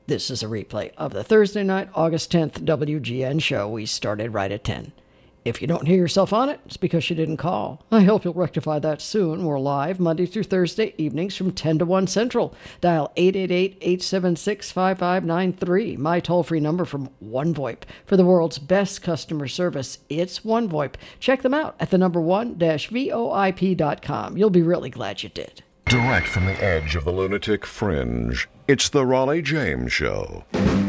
This is a replay of the Thursday night, August 10th WGN show. We started right at 10. If you don't hear yourself on it, it's because you didn't call. I hope you'll rectify that soon. We're live Monday through Thursday evenings from 10 to 1 Central. Dial 888-876-5593. My toll-free number from OneVoIP. For the world's best customer service, it's OneVoIP. Check them out at the number one-voip.com. You'll be really glad you did. Direct from the edge of the lunatic fringe, it's the Raleigh James Show.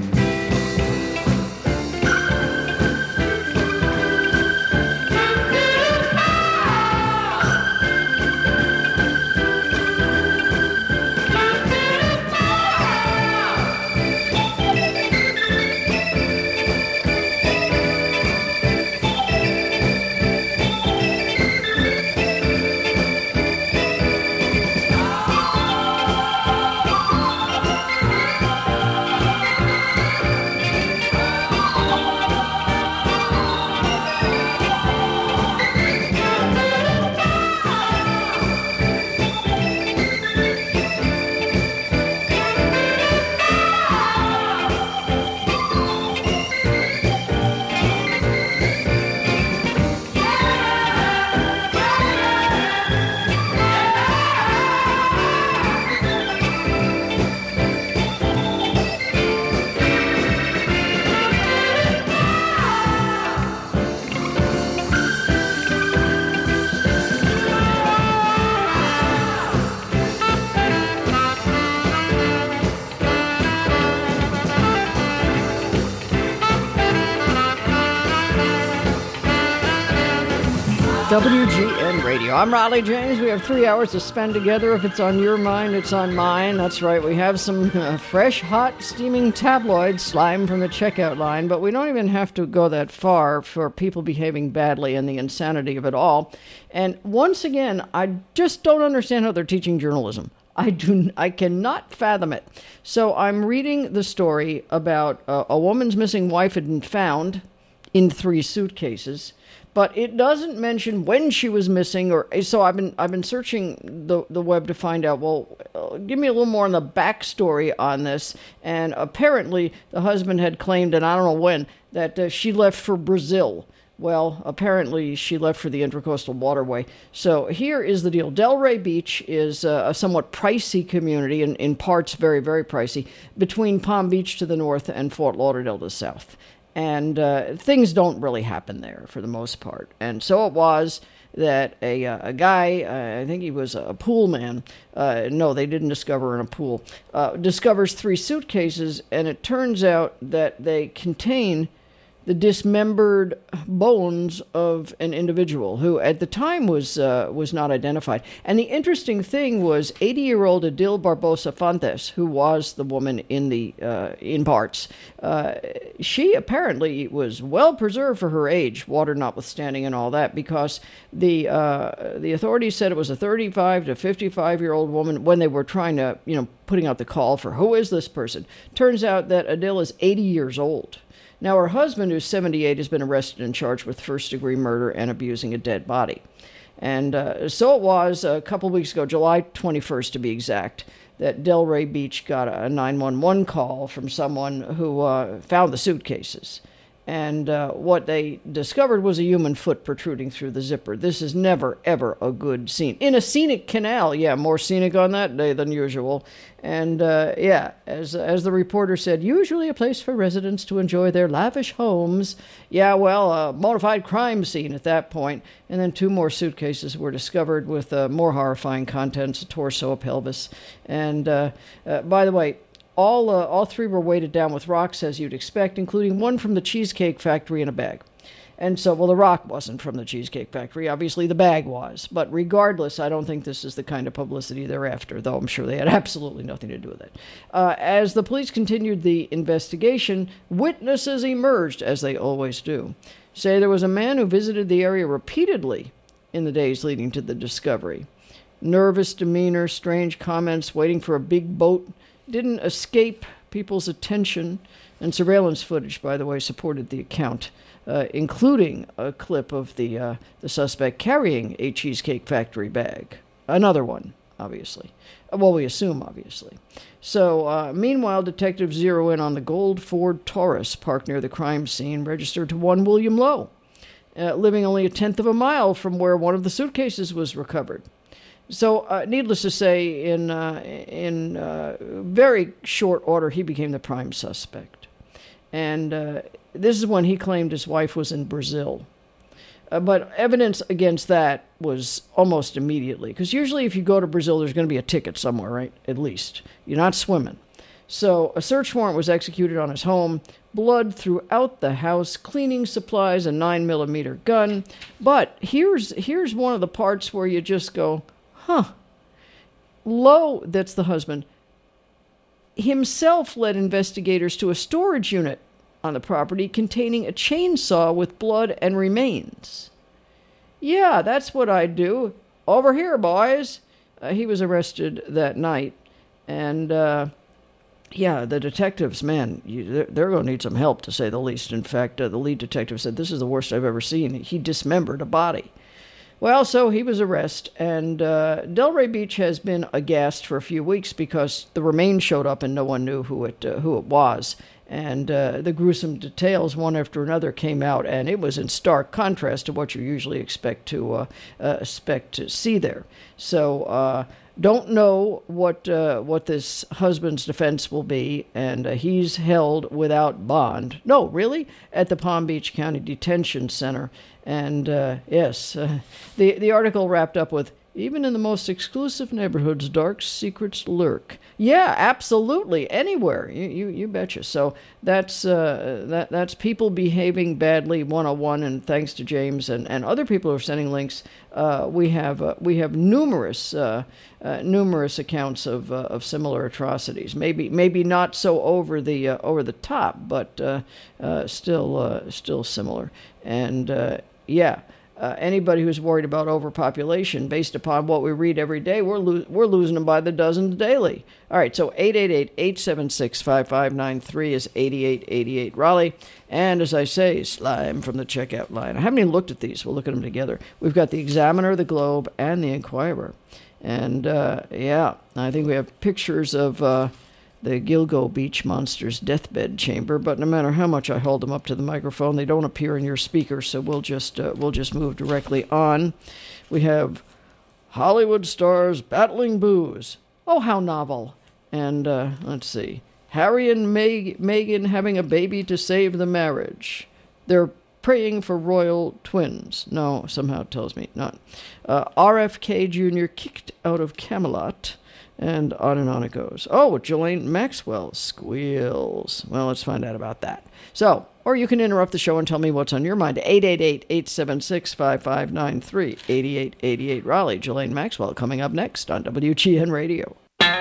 WGN Radio. I'm Raleigh James. We have 3 hours to spend together. If it's on your mind, it's on mine. That's right. We have some fresh, hot, steaming tabloid slime from the checkout line, but we don't even have to go that far for people behaving badly and the insanity of it all. And once again, I just don't understand how they're teaching journalism. I cannot fathom it. So I'm reading the story about a woman's missing wife had been found in 3 suitcases. But it doesn't mention when she was missing, or so I've been searching the web to find out. Well, give me a little more on the backstory on this. And apparently, the husband had claimed, and I don't know when, that she left for Brazil. Well, apparently she left for the Intracoastal Waterway. So here is the deal. Delray Beach is a somewhat pricey community, in parts very, very pricey, between Palm Beach to the north and Fort Lauderdale to the south. And things don't really happen there for the most part. And so it was that a guy, I think he was a pool man, no, they didn't discover her in a pool, discovers 3 suitcases, and it turns out that they contain the dismembered bones of an individual who at the time was not identified. And the interesting thing was 80-year-old Adil Barbosa Fontes, who was the woman in parts. She apparently was well preserved for her age, water notwithstanding and all that, because the authorities said it was a 35 to 55-year-old woman when they were trying to, putting out the call for who is this person. Turns out that Adil is 80 years old. Now, her husband, who's 78, has been arrested and charged with first-degree murder and abusing a dead body. And so it was a couple weeks ago, July 21st to be exact, that Delray Beach got a 911 call from someone who found the suitcases. And what they discovered was a human foot protruding through the zipper. This is never, ever a good scene. In a scenic canal, more scenic on that day than usual. And as the reporter said, usually a place for residents to enjoy their lavish homes. A bona fide crime scene at that point. And then 2 more suitcases were discovered with more horrifying contents, a torso, a pelvis. And by the way, all 3 were weighted down with rocks, as you'd expect, including one from the Cheesecake Factory in a bag. And so, the rock wasn't from the Cheesecake Factory. Obviously, the bag was. But regardless, I don't think this is the kind of publicity they're after, though I'm sure they had absolutely nothing to do with it. As the police continued the investigation, witnesses emerged, as they always do. Say there was a man who visited the area repeatedly in the days leading to the discovery. Nervous demeanor, strange comments, waiting for a big boat. Didn't escape people's attention, and surveillance footage, by the way, supported the account, including a clip of the suspect carrying a Cheesecake Factory bag. Another one. obviously. Well, we assume, obviously. So, meanwhile, detectives zero in on the gold Ford Taurus parked near the crime scene, registered to one William Lowe, living only a tenth of a mile from where one of the suitcases was recovered. So, needless to say, in very short order, he became the prime suspect. And this is when he claimed his wife was in Brazil. But evidence against that was almost immediately. Because usually if you go to Brazil, there's going to be a ticket somewhere, right? At least. You're not swimming. So a search warrant was executed on his home. Blood throughout the house, cleaning supplies, a 9mm gun. But here's one of the parts where you just go, huh. Lowe, that's the husband, himself led investigators to a storage unit on the property containing a chainsaw with blood and remains. Yeah, that's what I'd do. Over here, boys. He was arrested that night. And, yeah, the detectives, man, they're going to need some help, to say the least. In fact, the lead detective said, this is the worst I've ever seen. He dismembered a body. Well, so he was arrested, and Delray Beach has been aghast for a few weeks because the remains showed up and no one knew who it was. And the gruesome details, one after another, came out, and it was in stark contrast to what you usually expect to see there. So don't know what this husband's defense will be, and he's held without bond. No, really, at the Palm Beach County Detention Center. And yes, the article wrapped up with, even in the most exclusive neighborhoods, dark secrets lurk. Yeah, absolutely, anywhere. You betcha. So that's people behaving badly 101, and thanks to James and other people who are sending links, we have numerous accounts of similar atrocities. Maybe not so over the top, but still similar. And yeah. Anybody who's worried about overpopulation, based upon what we read every day, we're losing them by the dozens daily. All right, so 888-876-5593 is 8888 Raleigh. And as I say, slime from the checkout line. I haven't even looked at these. We'll look at them together. We've got the Examiner, the Globe, and the Inquirer. And, yeah, I think we have pictures of the Gilgo Beach Monsters deathbed chamber, but no matter how much I hold them up to the microphone, they don't appear in your speaker, so we'll just move directly on. We have Hollywood stars battling booze. Oh, how novel. And let's see. Harry and Meghan having a baby to save the marriage. They're praying for royal twins. No, somehow it tells me not. RFK Jr. kicked out of Camelot. And on it goes. Oh, Ghislaine Maxwell squeals. Well, let's find out about that. So, or you can interrupt the show and tell me what's on your mind. 888-876-5593. 8888 Raleigh. Ghislaine Maxwell coming up next on WGN Radio.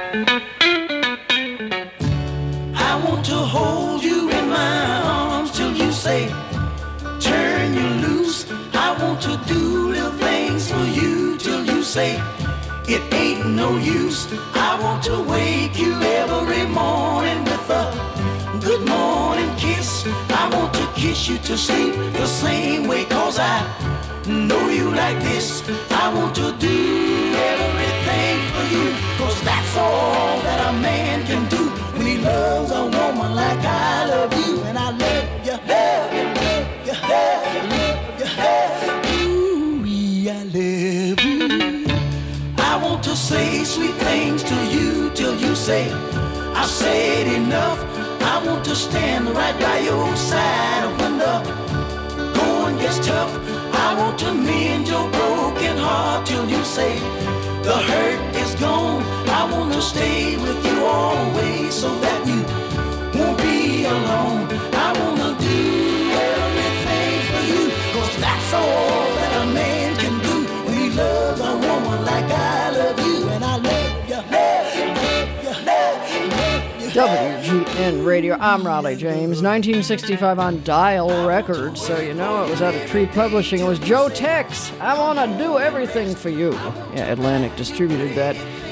I want to hold you in my arms till you say, turn you loose. I want to do little things for you till you say, it ain't no use. I want to wake you every morning with a good morning kiss. I want to kiss you to sleep the same way, 'cause I know you like this. I want to do everything for you, 'cause that's all that a man can do when he loves a woman like I love you. And I love you, love you, love you, love you, love you. Ooh, I love you. I want to say sweet things to you till you say, I've said enough. I want to stand right by your side when the going gets tough. I want to mend your broken heart till you say, the hurt is gone. I want to stay with you always so that you won't be alone. I want to do everything for you, 'cause that's all that a man can do when he loves a woman like I love you. And I love you, love you, love you, love you. WGN Radio. I'm Raleigh James. 1965 on Dial Records, so you know it was out of Tree Publishing. It was Joe Tex. I want to do everything for you. Yeah, Atlantic distributed that.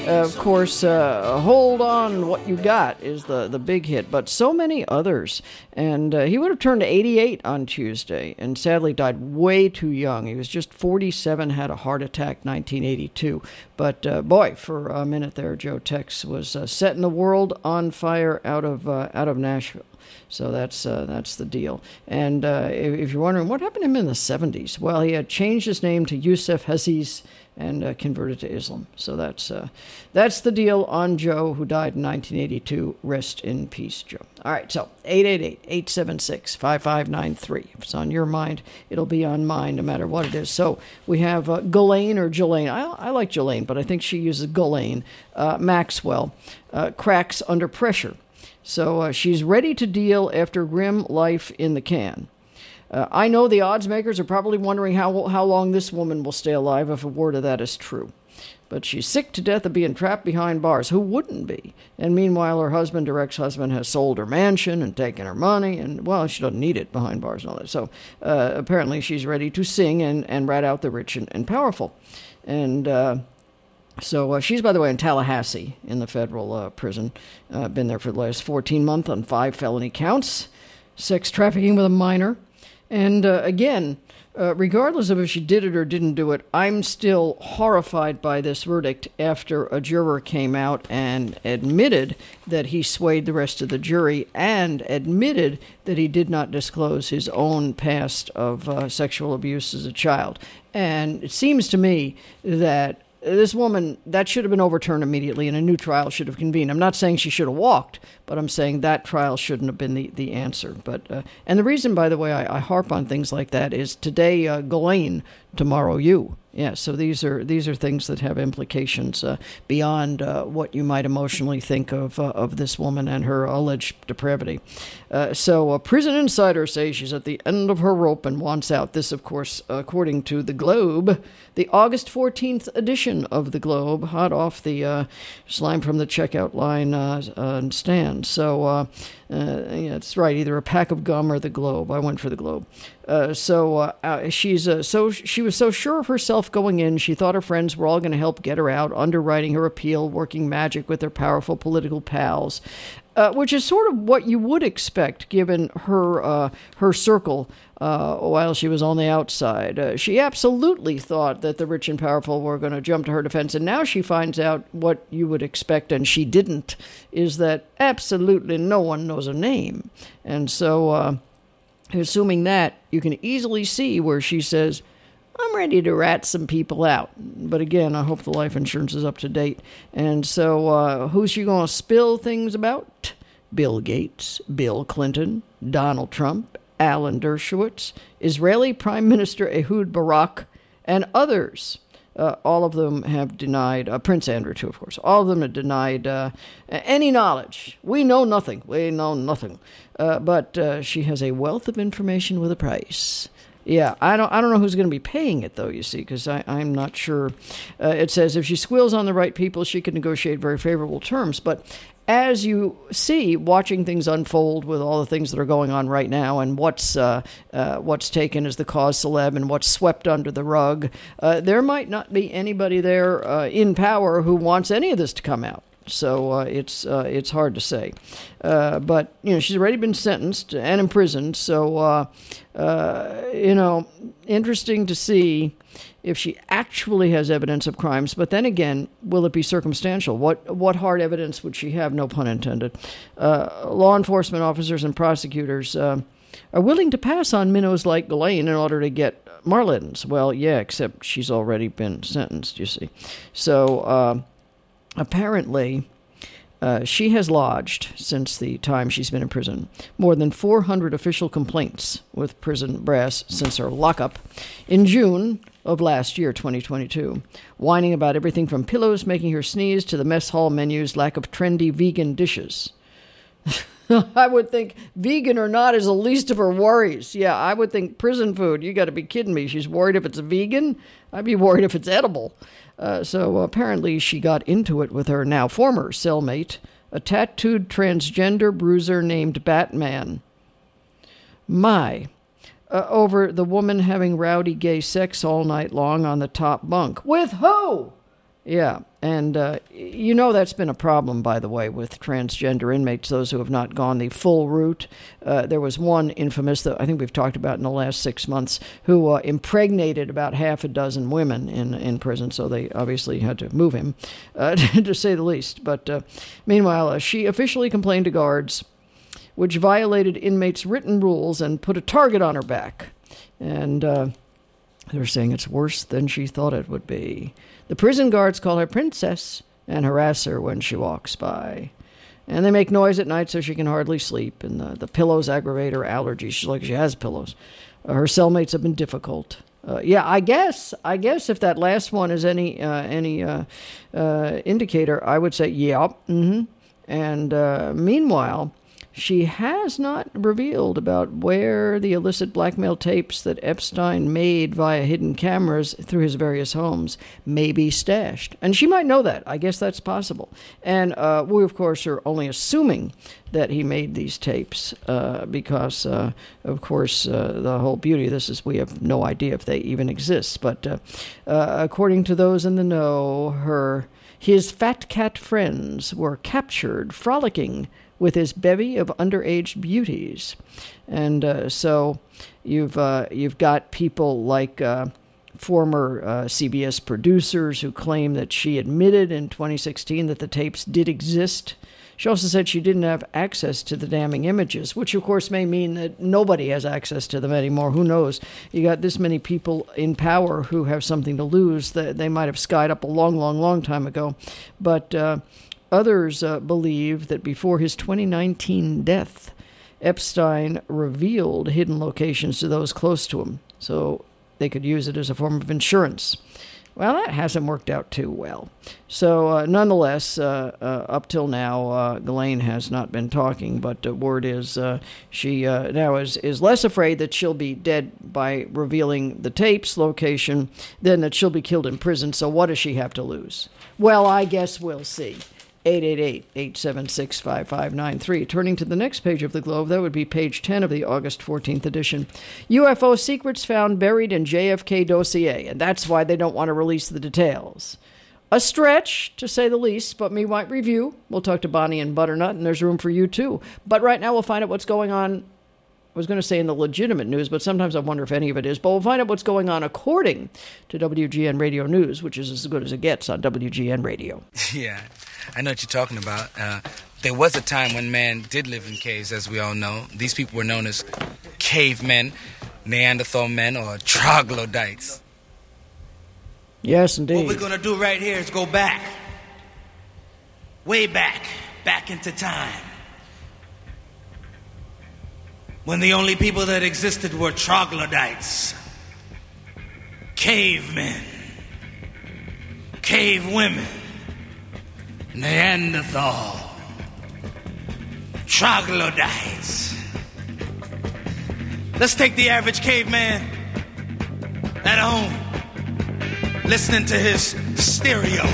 Of course, Hold On What You Got is the big hit, but so many others. And he would have turned 88 on Tuesday and sadly died way too young. He was just 47, had a heart attack 1982. But boy, for a minute there, Joe Tex was setting the world on fire out of Nashville. So that's the deal. And if you're wondering what happened to him in the 70s, well, he had changed his name to Yusuf Aziz and converted to Islam. So that's the deal on Joe, who died in 1982. Rest in peace, Joe. All right, so 888-876-5593. If it's on your mind, it'll be on mine, no matter what it is. So we have Ghislaine or Ghislaine. I like Ghislaine, but I think she uses Ghislaine. Maxwell cracks under pressure. So she's ready to deal after grim life in the can. I know the odds makers are probably wondering how long this woman will stay alive if a word of that is true. But she's sick to death of being trapped behind bars. Who wouldn't be? And meanwhile, her husband, her ex-husband, has sold her mansion and taken her money. And, well, she doesn't need it behind bars and all that. So apparently she's ready to sing and rat out the rich and powerful. And so she's, by the way, in Tallahassee in the federal prison. Been there for the last 14 months on 5 felony counts. Sex trafficking with a minor. And again, regardless of if she did it or didn't do it, I'm still horrified by this verdict after a juror came out and admitted that he swayed the rest of the jury and admitted that he did not disclose his own past of sexual abuse as a child. And it seems to me that this woman, that should have been overturned immediately and a new trial should have convened. I'm not saying she should have walked, but I'm saying that trial shouldn't have been the answer. But and the reason, by the way, I harp on things like that is today, Ghislaine, tomorrow you. Yeah, so these are things that have implications beyond what you might emotionally think of this woman and her alleged depravity. So prison insiders say she's at the end of her rope and wants out. This, of course, according to The Globe, the August 14th edition of The Globe, hot off the slime from the checkout line stand. So yeah, it's right, either a pack of gum or The Globe. I went for The Globe. She was so sure of herself going in, she thought her friends were all going to help get her out, underwriting her appeal, working magic with their powerful political pals, which is sort of what you would expect given her circle while she was on the outside. She absolutely thought that the rich and powerful were going to jump to her defense, and now she finds out what you would expect, and she didn't, is that absolutely no one knows her name. And so assuming that, you can easily see where she says, I'm ready to rat some people out. But again, I hope the life insurance is up to date. And so who's she going to spill things about? Bill Gates, Bill Clinton, Donald Trump, Alan Dershowitz, Israeli Prime Minister Ehud Barak, and others. All of them have denied, Prince Andrew too, of course, all of them have denied any knowledge. We know nothing. But she has a wealth of information with a price. Yeah, I don't know who's going to be paying it, though, you see, because I'm not sure. It says if she squeals on the right people, she can negotiate very favorable terms. But as you see, watching things unfold with all the things that are going on right now and what's taken as the cause celeb and what's swept under the rug, there might not be anybody there in power who wants any of this to come out. So it's hard to say. But, she's already been sentenced and imprisoned. So, interesting to see if she actually has evidence of crimes. But then again, will it be circumstantial? What hard evidence would she have? No pun intended. Law enforcement officers and prosecutors are willing to pass on minnows like Ghislaine in order to get marlins. Well, yeah, except she's already been sentenced, you see. So apparently, she has lodged, since the time she's been in prison, more than 400 official complaints with prison brass since her lockup in June of last year, 2022, whining about everything from pillows making her sneeze to the mess hall menu's lack of trendy vegan dishes. I would think vegan or not is the least of her worries. Yeah, I would think prison food, you got to be kidding me. She's worried if it's vegan. I'd be worried if it's edible. So apparently she got into it with her now former cellmate, a tattooed transgender bruiser named Batman. Over the woman having rowdy gay sex all night long on the top bunk. With who? Yeah, And that's been a problem, by the way, with transgender inmates, those who have not gone the full route. There was one infamous that I think we've talked about in the last 6 months who impregnated about half a dozen women in prison, so they obviously had to move him, to say the least. But meanwhile, she officially complained to guards, which violated inmates' written rules and put a target on her back. And they're saying it's worse than she thought it would be. The prison guards call her Princess and harass her when she walks by. And they make noise at night so she can hardly sleep. And the pillows aggravate her allergies. She's like she has pillows. Her cellmates have been difficult. I guess if that last one is any indicator, I would say, yeah. Mm-hmm. And meanwhile, she has not revealed about where the illicit blackmail tapes that Epstein made via hidden cameras through his various homes may be stashed. And she might know that. I guess that's possible. And we, of course, are only assuming that he made these tapes because, of course, the whole beauty of this is we have no idea if they even exist. But according to those in the know, his fat cat friends were captured frolicking with his bevy of underage beauties. And so you've got people like former CBS producers who claim that she admitted in 2016 that the tapes did exist. She also said she didn't have access to the damning images, which of course may mean that nobody has access to them anymore. Who knows? You got this many people in power who have something to lose that they might have skied up a long, long, long time ago. But others believe that before his 2019 death, Epstein revealed hidden locations to those close to him, so they could use it as a form of insurance. Well, that hasn't worked out too well. So, nonetheless, up till now, Ghislaine has not been talking, but word is she now is less afraid that she'll be dead by revealing the tape's location than that she'll be killed in prison. So what does she have to lose? Well, I guess we'll see. 888-876-5593. Turning to the next page of the Globe, that would be page 10 of the August 14th edition. UFO secrets found buried in JFK dossier, and that's why they don't want to release the details. A stretch, to say the least, but we might review. We'll talk to Bonnie and Butternut, and there's room for you, too. But right now we'll find out what's going on. I was going to say in the legitimate news, but sometimes I wonder if any of it is. But we'll find out what's going on according to WGN Radio News, which is as good as it gets on WGN Radio. Yeah, I know what you're talking about. There was a time when man did live in caves, as we all know. These people were known as cavemen, Neanderthal men, or troglodytes. Yes, indeed. What we're going to do right here is go back. Way back. Back into time. When the only people that existed were troglodytes, cavemen, cave women, Neanderthal, troglodytes. Let's take the average caveman at home, listening to his stereo.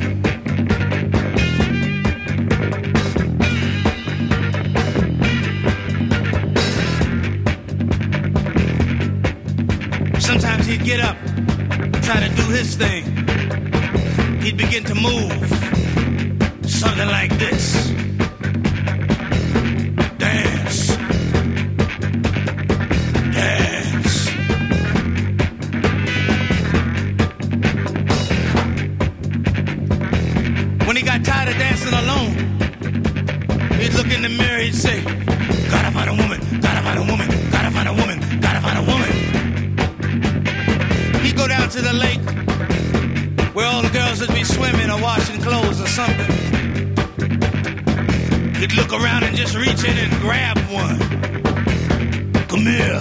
Sometimes he'd get up, try to do his thing. He'd begin to move, something like this. Dance. Dance. When he got tired of dancing alone, he'd look in the mirror, he'd say, gotta find a woman, gotta find a woman, gotta find a woman, gotta find a woman. He'd go down to the lake where all the girls would be swimming or washing clothes or something. He'd look around and just reach in and grab one. Come here.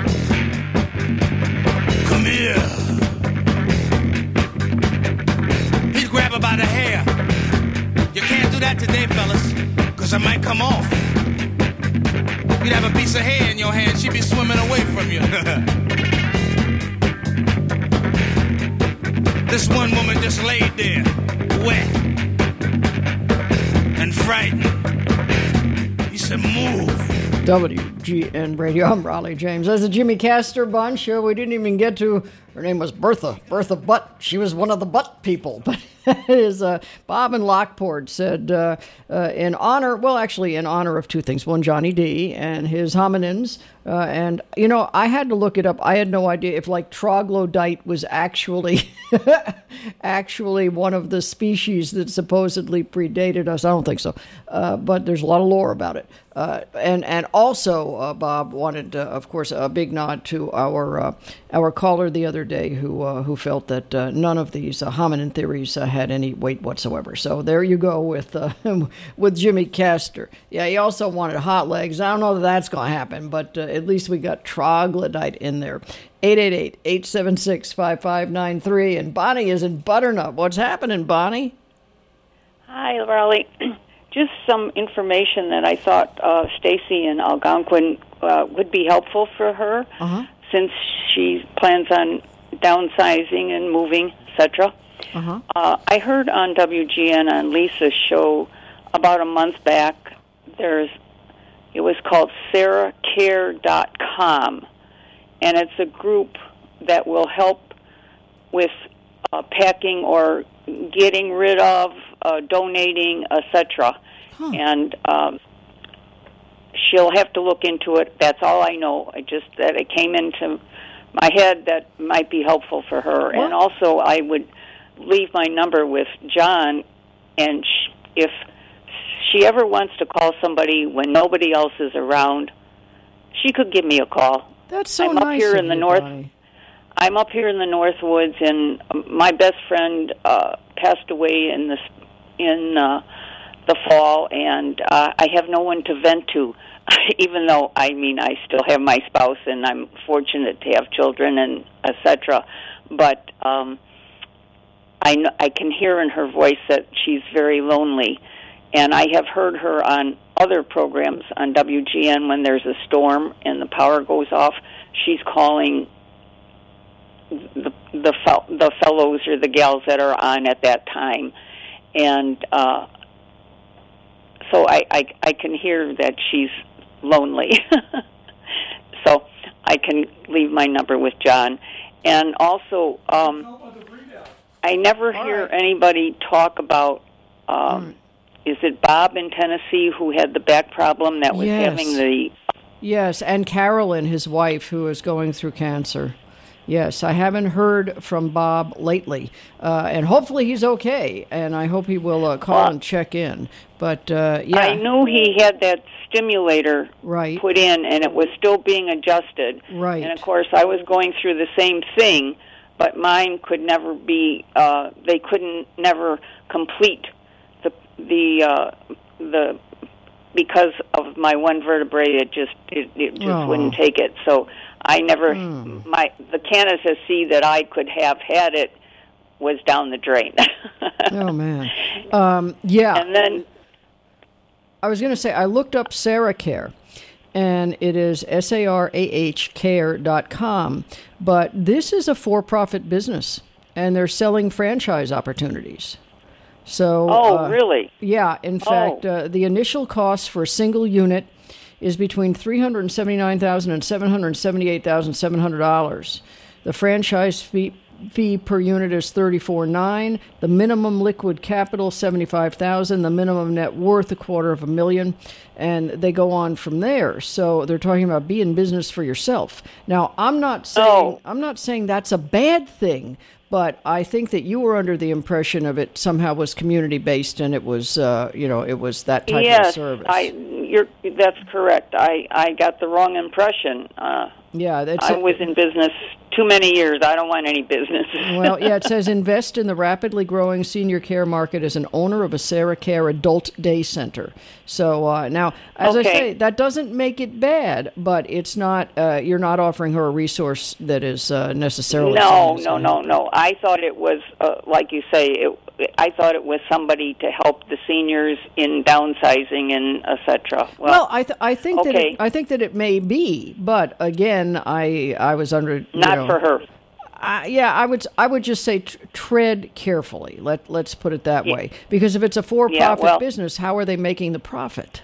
Come here. He'd grab her by the hair. You can't do that today, fellas, because it might come off. You'd have a piece of hair in your hand, she'd be swimming away from you. This one woman just laid there, wet and frightened. He said, move. WGN Radio, I'm Raleigh James. That's the Jimmy Castor Bond Show. We didn't even get to, her name was Bertha Butt. She was one of the butt people. But is Bob in Lockport said, in honor of two things. One, Johnny D and his hominins. And, I had to look it up. I had no idea if, troglodyte was actually one of the species that supposedly predated us. I don't think so. But there's a lot of lore about it. And also, Bob wanted, of course, a big nod to our caller the other day who felt that none of these hominin theories had any weight whatsoever. So there you go with Jimmy Castor. Yeah, he also wanted hot legs. I don't know that that's going to happen, but at least we got troglodyte in there. 888-876-5593. And Bonnie is in Butternut. What's happening, Bonnie? Hi, Raleigh. Just some information that I thought Stacy in Algonquin would be helpful for her, since she plans on downsizing and moving, etc. I heard on WGN on Lisa's show about a month back. It was called SarahCare.com, and it's a group that will help with packing or getting rid of, donating, etc. And she'll have to look into it. That's all I know. That it came into my head that might be helpful for her. What? And also, I would leave my number with John, and if she ever wants to call somebody when nobody else is around, she could give me a call. That's so I'm nice up here in the north. Bonnie. I'm up here in the North Woods, and my best friend passed away in the fall, and I have no one to vent to. Even though I still have my spouse, and I'm fortunate to have children, and etc. But I can hear in her voice that she's very lonely, and I have heard her on other programs on WGN when there's a storm and the power goes off. She's calling the fellows or the gals that are on at that time, and so I can hear that she's lonely. So I can leave my number with John. And also, I never hear anybody talk about, is it Bob in Tennessee who had the back problem that was having the... Yes, and Carolyn, his wife, who is going through cancer. Yes, I haven't heard from Bob lately, and hopefully he's okay, and I hope he will call and check in. But, I knew he had that stimulator put in, and it was still being adjusted. Right. And, of course, I was going through the same thing, but mine could never be, they couldn't never complete the because of my one vertebrae, it just wouldn't take it. So I never, the candidacy that I could have had it was down the drain. Oh, man. Yeah. And then I was going to say, I looked up Sarah Care, and it is SARAHcare.com, but this is a for-profit business, and they're selling franchise opportunities. So, really? Yeah. In fact, the initial cost for a single unit is between $379,000 and $778,700. The franchise fee per unit is $34,900. The minimum liquid capital $75,000. The minimum net worth $250,000, and they go on from there. So they're talking about be in business for yourself. Now, I'm not saying that's a bad thing. But I think that you were under the impression of it somehow was community-based, and it was, it was that type of service. That's correct. I got the wrong impression. I was in business too many years. I don't want any business. Well, yeah, it says invest in the rapidly growing senior care market as an owner of a Sarah Care Adult Day Center. So now, as I say, that doesn't make it bad, but it's not. You're not offering her a resource that is necessarily. No. I thought it was like you say. I thought it was somebody to help the seniors in downsizing and etc. Well, I think that it may be, but again, I was under not for her. I would just say tread carefully. Let's put it that way, because if it's a for-profit business, how are they making the profit?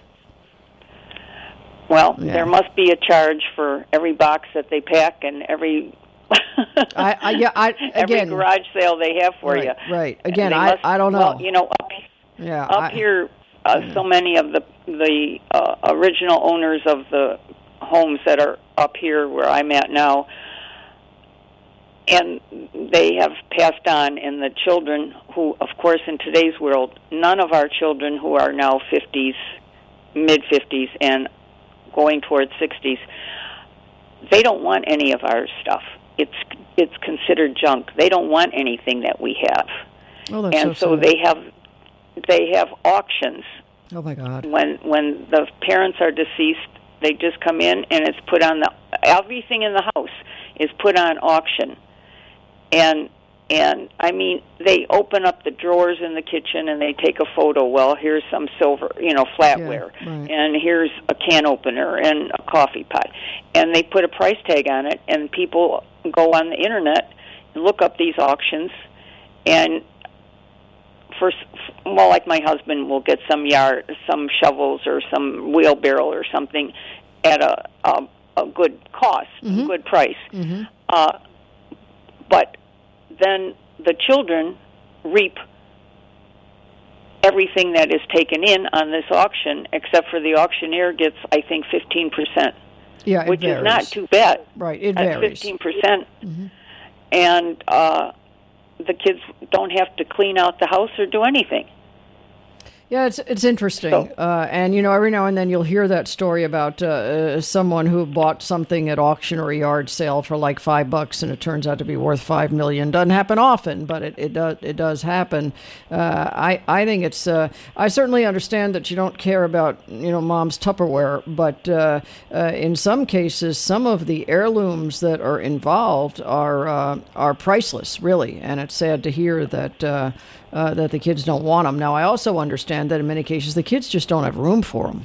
Well, there must be a charge for every box that they pack and every Every garage sale they have for you. Right. Again, I don't know. Well, you know, up here, so many of the original owners of the homes that are up here where I'm at now, and they have passed on, and the children who, of course, in today's world, none of our children who are now 50s, mid-50s, and going towards 60s, they don't want any of our stuff. It's considered junk. They don't want anything that we have. Oh, that's and so they have auctions. Oh my God! When the parents are deceased, they just come in and it's put on everything in the house is put on auction. And I mean, they open up the drawers in the kitchen and they take a photo. Well, here's some silver, flatware, and here's a can opener and a coffee pot, and they put a price tag on it. And people go on the internet and look up these auctions, and like my husband will get some shovels or some wheelbarrow or something at a good cost, good price. Mm-hmm. But then the children reap everything that is taken in on this auction, except for the auctioneer gets, I think, 15%. Yeah, which varies. Is not too bad. Right, it varies. 15%. Mm-hmm. And the kids don't have to clean out the house or do anything. Yeah, it's interesting. So, and, every now and then you'll hear that story about someone who bought something at auction or a yard sale for like $5 and it turns out to be worth $5 million. Doesn't happen often, but it does happen. I think it's, I certainly understand that you don't care about, mom's Tupperware, but in some cases, some of the heirlooms that are involved are priceless, really. And it's sad to hear that the kids don't want them. Now, I also understand that in many cases the kids just don't have room for them.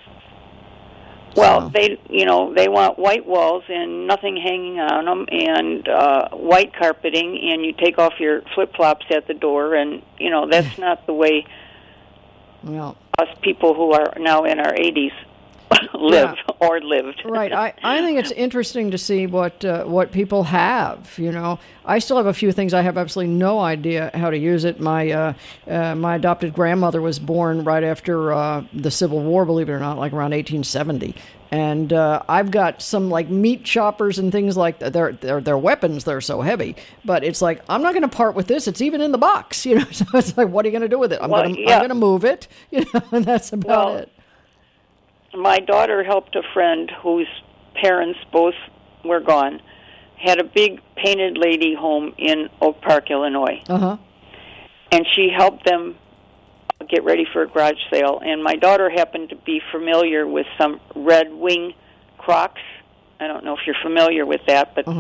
Well, they want white walls and nothing hanging on them, and white carpeting, and you take off your flip-flops at the door, and that's not the way us people who are now in our 80s live or lived. Right. I think it's interesting to see what people have. I still have a few things I have absolutely no idea how to use it. My my adopted grandmother was born right after the Civil War, believe it or not, like around 1870. And I've got some like meat choppers and things like that. They're weapons. They're so heavy. But it's like, I'm not going to part with this. It's even in the box. So it's like, what are you going to do with it? I'm going to move it. And that's about it. My daughter helped a friend whose parents both were gone, had a big painted lady home in Oak Park, Illinois. Uh-huh. And she helped them get ready for a garage sale. And my daughter happened to be familiar with some Red Wing Crocs. I don't know if you're familiar with that, but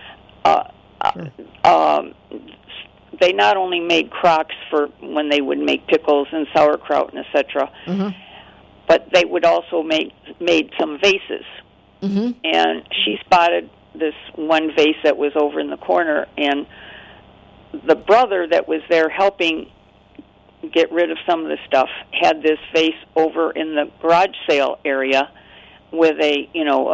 they not only made Crocs for when they would make pickles and sauerkraut and etc., but they would also made some vases. Mm-hmm. And she spotted this one vase that was over in the corner, and the brother that was there helping get rid of some of the stuff had this vase over in the garage sale area with a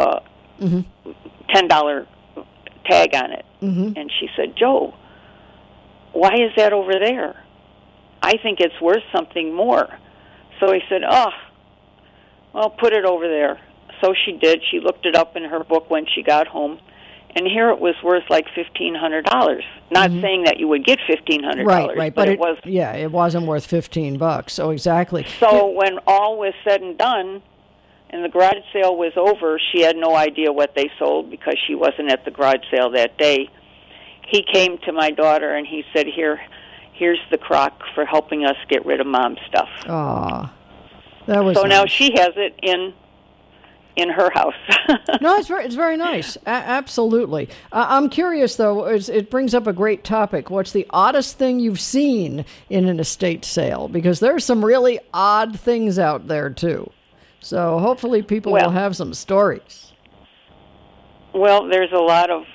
$10 tag on it. Mm-hmm. And she said, "Joe, why is that over there? I think it's worth something more." So he said, "Well, put it over there." So she did. She looked it up in her book when she got home, and here it was worth like $1,500. Not saying that you would get $1,500, right, but it was. Yeah, it wasn't worth $15. So exactly. So when all was said and done, and the garage sale was over, she had no idea what they sold because she wasn't at the garage sale that day. He came to my daughter and he said, "Here's the crock for helping us get rid of Mom's stuff." Aw. That was so nice. Now she has it in her house. No, it's very nice. Absolutely. I'm curious though. It brings up a great topic. What's the oddest thing you've seen in an estate sale? Because there's some really odd things out there too. So hopefully people will have some stories. Well, there's a lot of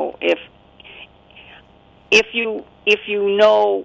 if you know.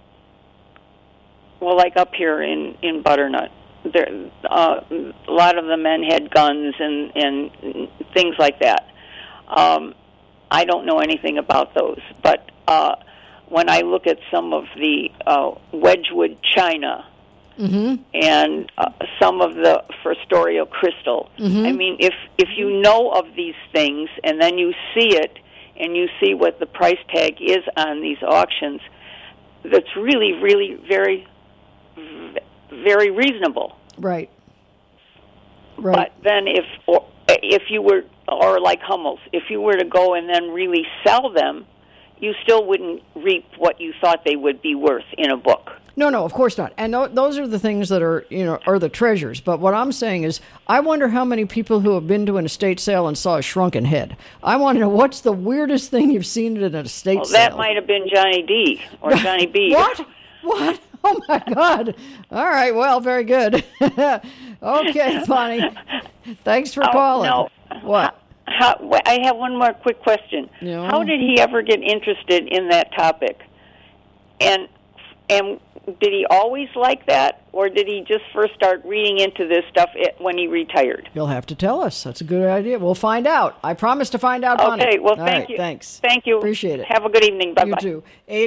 Well, like up here in Butternut. There, a lot of the men had guns and things like that. On I don't know anything about those, but when I look at some of the Wedgwood china and some of the Fostoria crystal, I mean, if you know of these things and then you see it and you see what the price tag is on these auctions, that's really, really very, very reasonable. Right. But then if you were, or like Hummels, if you were to go and then really sell them, you still wouldn't reap what you thought they would be worth in a book. No, of course not. And those are the things that are, are the treasures. But what I'm saying is, I wonder how many people who have been to an estate sale and saw a shrunken head. I want to know, what's the weirdest thing you've seen at an estate sale? That might have been Johnny D. or Johnny B. What? Oh, my God. All right. Well, very good. Okay, Bonnie. Thanks for calling. No. What? I have one more quick question. Yeah. How did he ever get interested in that topic? And did he always like that, or did he just first start reading into this stuff when he retired? You'll have to tell us. That's a good idea. We'll find out. I promise to find out, Bonnie. Okay, well, All thank right, you. Thanks. Thank you. Appreciate it. Have a good evening. Bye-bye. You too.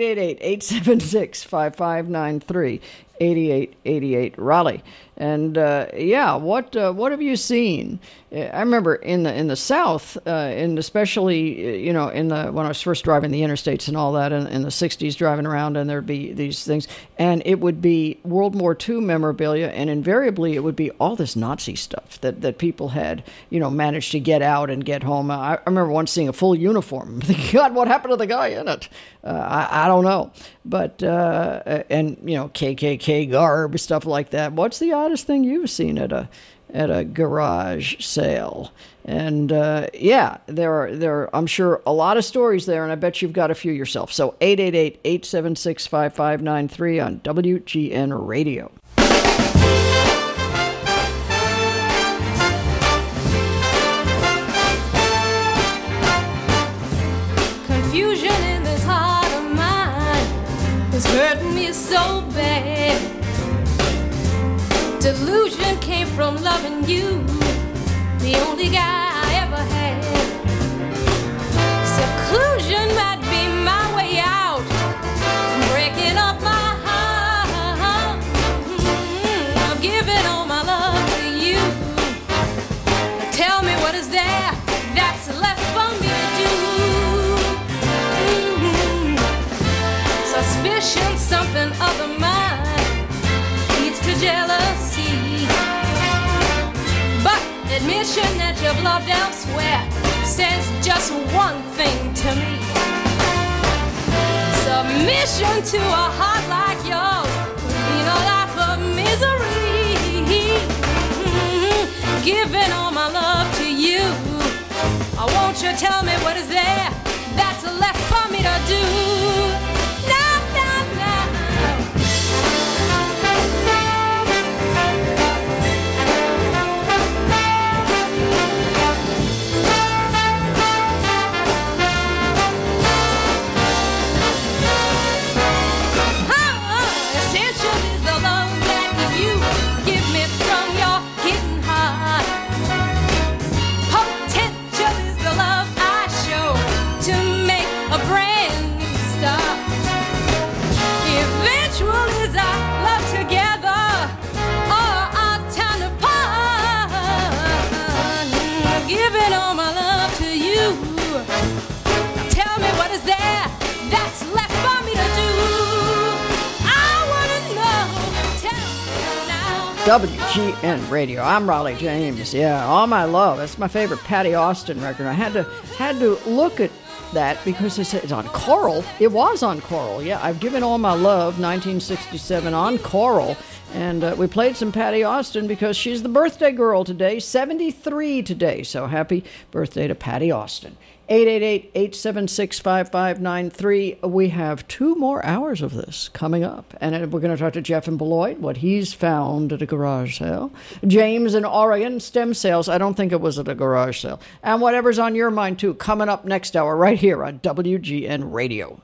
888-876-5593. 8888 Raleigh. And what have you seen? I remember in the South, and especially when I was first driving the interstates and all that in the 60s, driving around, and there'd be these things, and it would be World War II memorabilia, and invariably it would be all this Nazi stuff that people had managed to get out and get home. I remember once seeing a full uniform. God, what happened to the guy in it? I don't know, but and KKK garb, stuff like that. What's the oddest thing you've seen at a garage sale? And there are I'm sure a lot of stories there, and I bet you've got a few yourself. So 888-876-5593 on WGN Radio. Confusion in this heart of mine is hurting me so bad. Delusion came from loving you, the only guy I ever had. Seclusion might be my way out, breaking up my heart. I'm giving all my love to you. Tell me what is there that's left for me to do. Suspicion, something other mine, leads to jealousy. But admission that you've loved elsewhere says just one thing to me. Submission to a heart like yours would mean a life of misery. Giving all my love to you, won't you tell me what is there that's left for me to do? WGN Radio. I'm Raleigh James. Yeah, All My Love. That's my favorite Patty Austin record. I had to look at that because they said it's on Coral. It was on Coral. Yeah, I've Given All My Love, 1967 on Coral. And we played some Patty Austin because she's the birthday girl today, 73 today. So happy birthday to Patty Austin. 888-876-5593. We have 2 more hours of this coming up. And we're going to talk to Jeff in Beloit, what he's found at a garage sale. James in Oregon, stem sales. I don't think it was at a garage sale. And whatever's on your mind, too, coming up next hour right here on WGN Radio.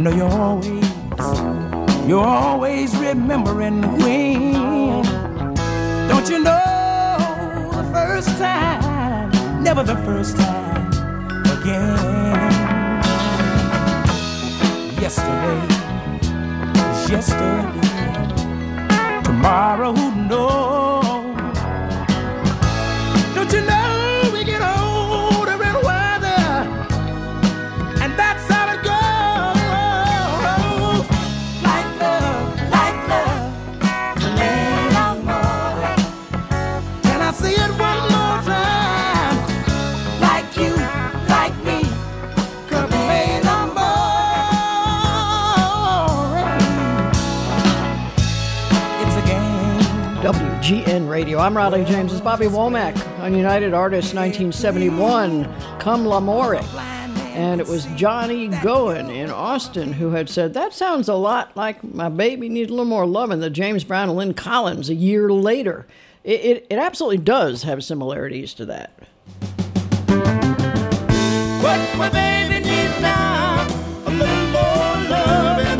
know you're always remembering when. Don't you know the first time, never the first time again. Yesterday is yesterday. Tomorrow, who knows? Don't you know we get older and wiser, and that's how it goes. Like love, remain on more. Can I say it one more time? Like you, like me, could remain on more. It's a game. WGN Radio. I'm Raleigh James. It's Bobby Womack on United Artists 1971, Come L'Amore. And it was Johnny Goen in Austin who had said, that sounds a lot like My Baby Needs a Little More Lovin', the James Brown and Lynn Collins a year later. It absolutely does have similarities to that. What my baby needs now, a little more loving.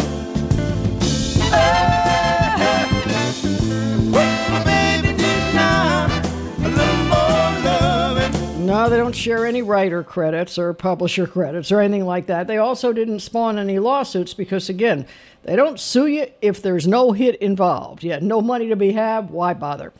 What my baby needs now, a little more loving. No, they don't share any writer credits or publisher credits or anything like that. They also didn't spawn any lawsuits because, again, they don't sue you if there's no hit involved. Yeah, no money to be had, why bother?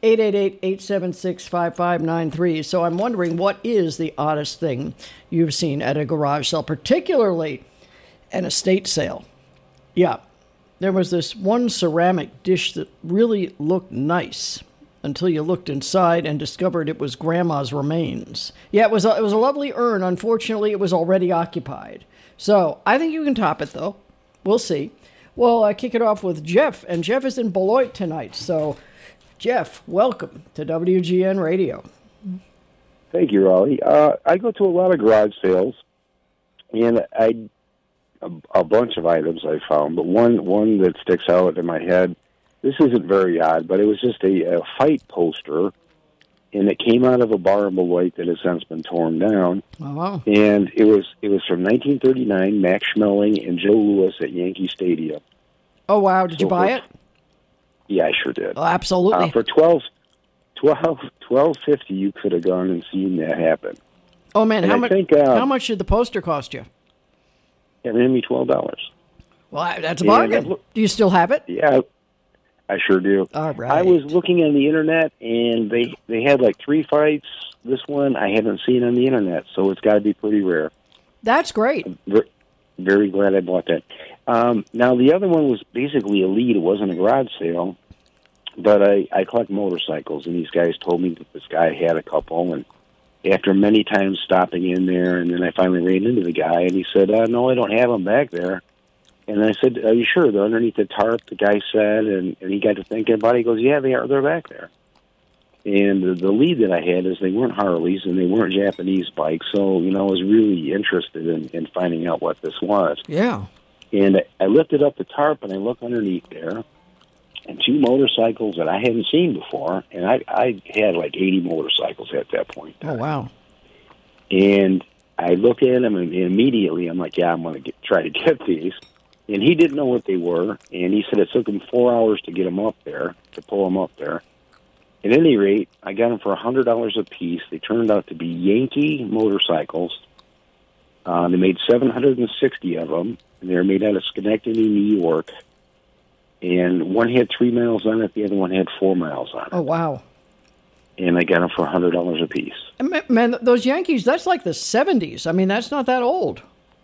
888-876-5593. So I'm wondering, what is the oddest thing you've seen at a garage sale, particularly an estate sale? Yeah, there was this one ceramic dish that really looked nice until you looked inside and discovered it was Grandma's remains. Yeah, it was a lovely urn. Unfortunately, it was already occupied. So I think you can top it, though. We'll see. Well, I kick it off with Jeff, and Jeff is in Beloit tonight. So, Jeff, welcome to WGN Radio. Thank you, Raleigh. I go to a lot of garage sales, and a bunch of items I found, but one that sticks out in my head. This isn't very odd, but it was just a fight poster, and it came out of a bar in Beloit that has since been torn down. Oh, wow. And it was from 1939, Max Schmeling and Joe Louis at Yankee Stadium. Oh, wow. Did you buy it? Yeah, I sure did. Oh, absolutely. For $12.50, you could have gone and seen that happen. Oh, man. And How much did the poster cost you? It ran me $12. Well, that's a bargain. Do you still have it? Yeah, I sure do. All right. I was looking on the internet, and they had like 3 fights. This one I haven't seen on the internet, so it's got to be pretty rare. That's great. Very glad I bought that. Now, the other one was basically a lead. It wasn't a garage sale, but I collect motorcycles, and these guys told me that this guy had a couple, and after many times stopping in there, and then I finally ran into the guy, and he said, no, I don't have them back there. And I said, are you sure? They're underneath the tarp, the guy said, and he got to thinking about it. He goes, yeah, they're back there. And the lead that I had is they weren't Harleys and they weren't Japanese bikes, so, I was really interested in finding out what this was. Yeah. And I lifted up the tarp and I looked underneath there, and 2 motorcycles that I hadn't seen before, and I had like 80 motorcycles at that point. Oh, wow. And I look at them, and immediately I'm like, yeah, I'm going to try to get these. And he didn't know what they were, and he said it took him 4 hours to get them up there, to pull them up there. At any rate, I got them for $100 a piece. They turned out to be Yankee motorcycles. They made 760 of them, and they were made out of Schenectady, New York. And one had 3 miles on it, the other one had 4 miles on it. Oh, wow. And I got them for $100 a piece. Man, those Yankees, that's like the 70s. I mean, that's not that old.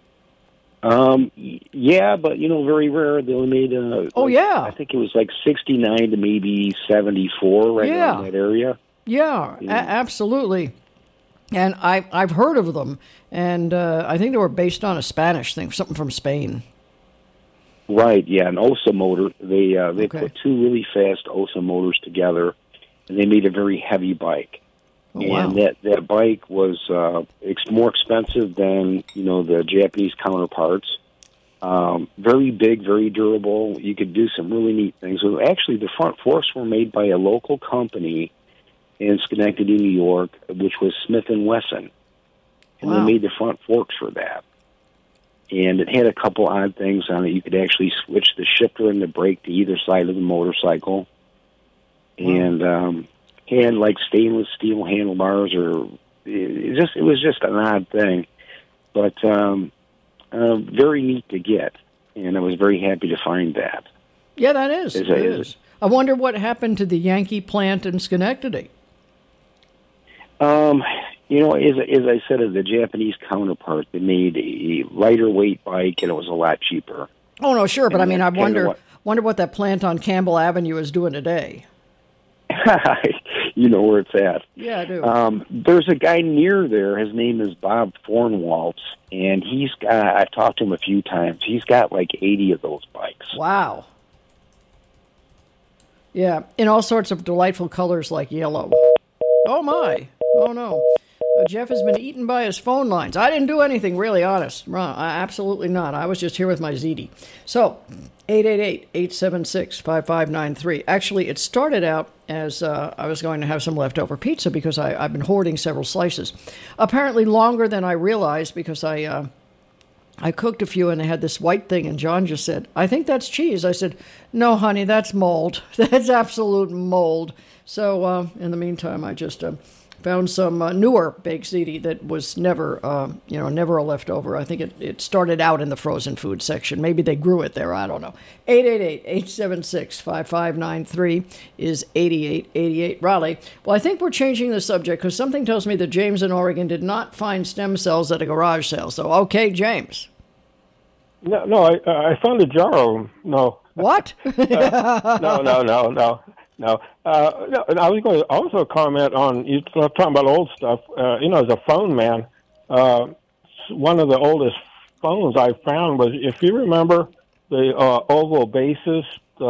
Yeah, but, very rare. They only made, yeah. I think it was like 69 to maybe 74 right around that area. Yeah, absolutely. And I've heard of them, and I think they were based on a Spanish thing, something from Spain. Right, yeah, an OSA motor. They put 2 really fast OSA motors together, and they made a very heavy bike. Oh, and wow. that bike was more expensive than the Japanese counterparts. Very big, very durable. You could do some really neat things. So actually, the front forks were made by a local company in Schenectady, New York, which was Smith & Wesson, and Wow. they made the front forks for that. and it had a couple odd things on it. You could actually switch the shifter and the brake to either side of the motorcycle, and had like stainless steel handlebars, or it was just an odd thing, but very neat to get, and I was very happy to find that. Yeah, that is. It is. I wonder what happened to the Yankee plant in Schenectady. As I said, as a Japanese counterpart, they made a lighter weight bike, and it was a lot cheaper. Oh no, sure, but I mean, I wonder what that plant on Campbell Avenue is doing today. You know where it's at. Yeah, I do. There's a guy near there. His name is Bob Thornwaltz, and I've talked to him a few times. He's got like 80 of those bikes. Wow. Yeah, in all sorts of delightful colors like yellow. Oh my. Oh no. Jeff has been eaten by his phone lines. I didn't do anything, really, honest. Absolutely not. I was just here with my ZD. So, 888-876-5593. Actually, it started out as I was going to have some leftover pizza because I've been hoarding several slices. Apparently longer than I realized because I cooked a few and they had this white thing, and John just said, "I think that's cheese." I said, "No, honey, that's mold. That's absolute mold." So, in the meantime, I just found some newer baked ziti that was never a leftover. I think it started out in the frozen food section. Maybe they grew it there. I don't know. 888-876-5593 is 8888 Raleigh. Well, I think we're changing the subject because something tells me that James in Oregon did not find stem cells at a garage sale. So, okay, James. No, I found a jar of them. No. What? No. And I was going to also comment on, you talking about old stuff, as a phone man, one of the oldest phones I found was, if you remember the oval bases,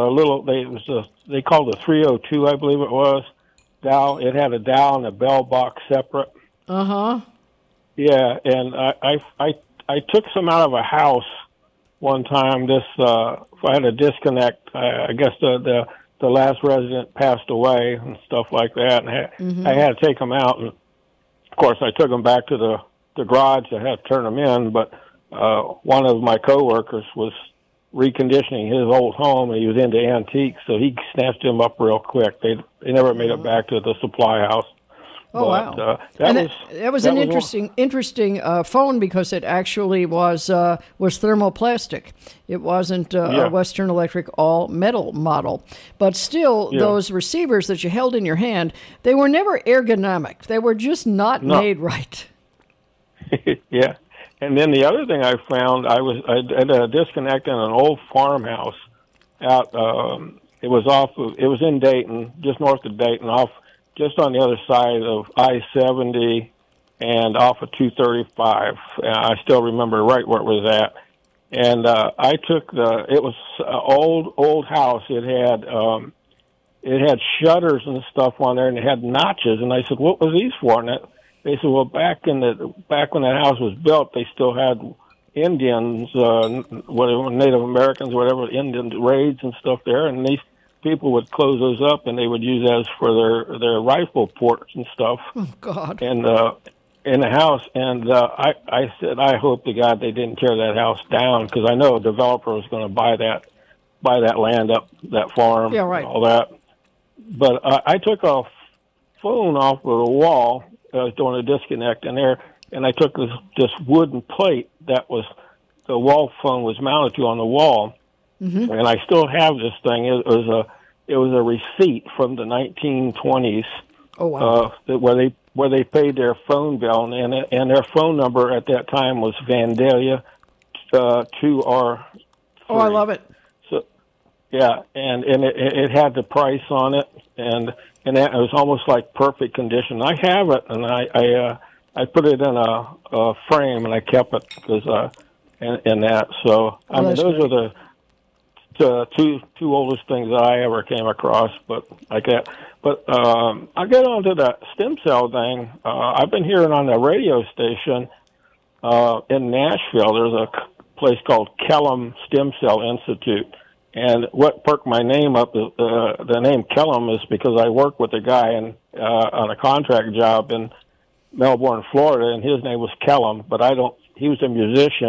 they called it 302, I believe it was, dial. It had a dial and a bell box separate. Uh-huh. Yeah, and I took some out of a house one time. I had a disconnect. I guess the last resident passed away and stuff like that, and I had to take them out. And of course, I took them back to the garage. I had to turn them in, but one of my coworkers was reconditioning his old home, and he was into antiques, so he snatched them up real quick. They never made it back to the supply house. Oh, but, wow. That was an interesting phone because it actually was thermoplastic. It wasn't a Western Electric all-metal model. But still, those receivers that you held in your hand, they were never ergonomic. They were just not made right. Yeah. And then the other thing I found, I had a disconnect in an old farmhouse out. It was in Dayton, just north of Dayton, just on the other side of I-70 and off of 235. I still remember right where it was at. And I took it was an old house. It had shutters and stuff on there, and it had notches. And I said, "What was these for?" And they said, "Well, back when that house was built, they still had Indians, whatever, Native Americans, whatever, Indian raids and stuff there, and these people would close those up, and they would use those for their rifle ports and stuff." Oh, God. And in the house, and I said, I hope to God they didn't tear that house down, because I know a developer was going to buy that land up, that farm, and all that. But I took a phone off of the wall. I was doing a disconnect in there, and I took this wooden plate that was the wall phone was mounted to on the wall. Mm-hmm. And I still have this thing. It was a receipt from the 1920s. Oh, wow. Where they paid their phone bill, and their phone number at that time was Vandalia 2R3. Oh, I love it. So, yeah, and it had the price on it, and it was almost like perfect condition. I have it, and I put it in a frame, and I kept it because in that. So I mean, those are the two oldest things that I ever came across, but like that. But I'll get on to that stem cell thing. I've been hearing on the radio station in Nashville, there's a place called Kellum Stem Cell Institute. And what perked my name up, the name Kellum, is because I worked with a guy on a contract job in Melbourne, Florida, and his name was Kellum, but he was a musician.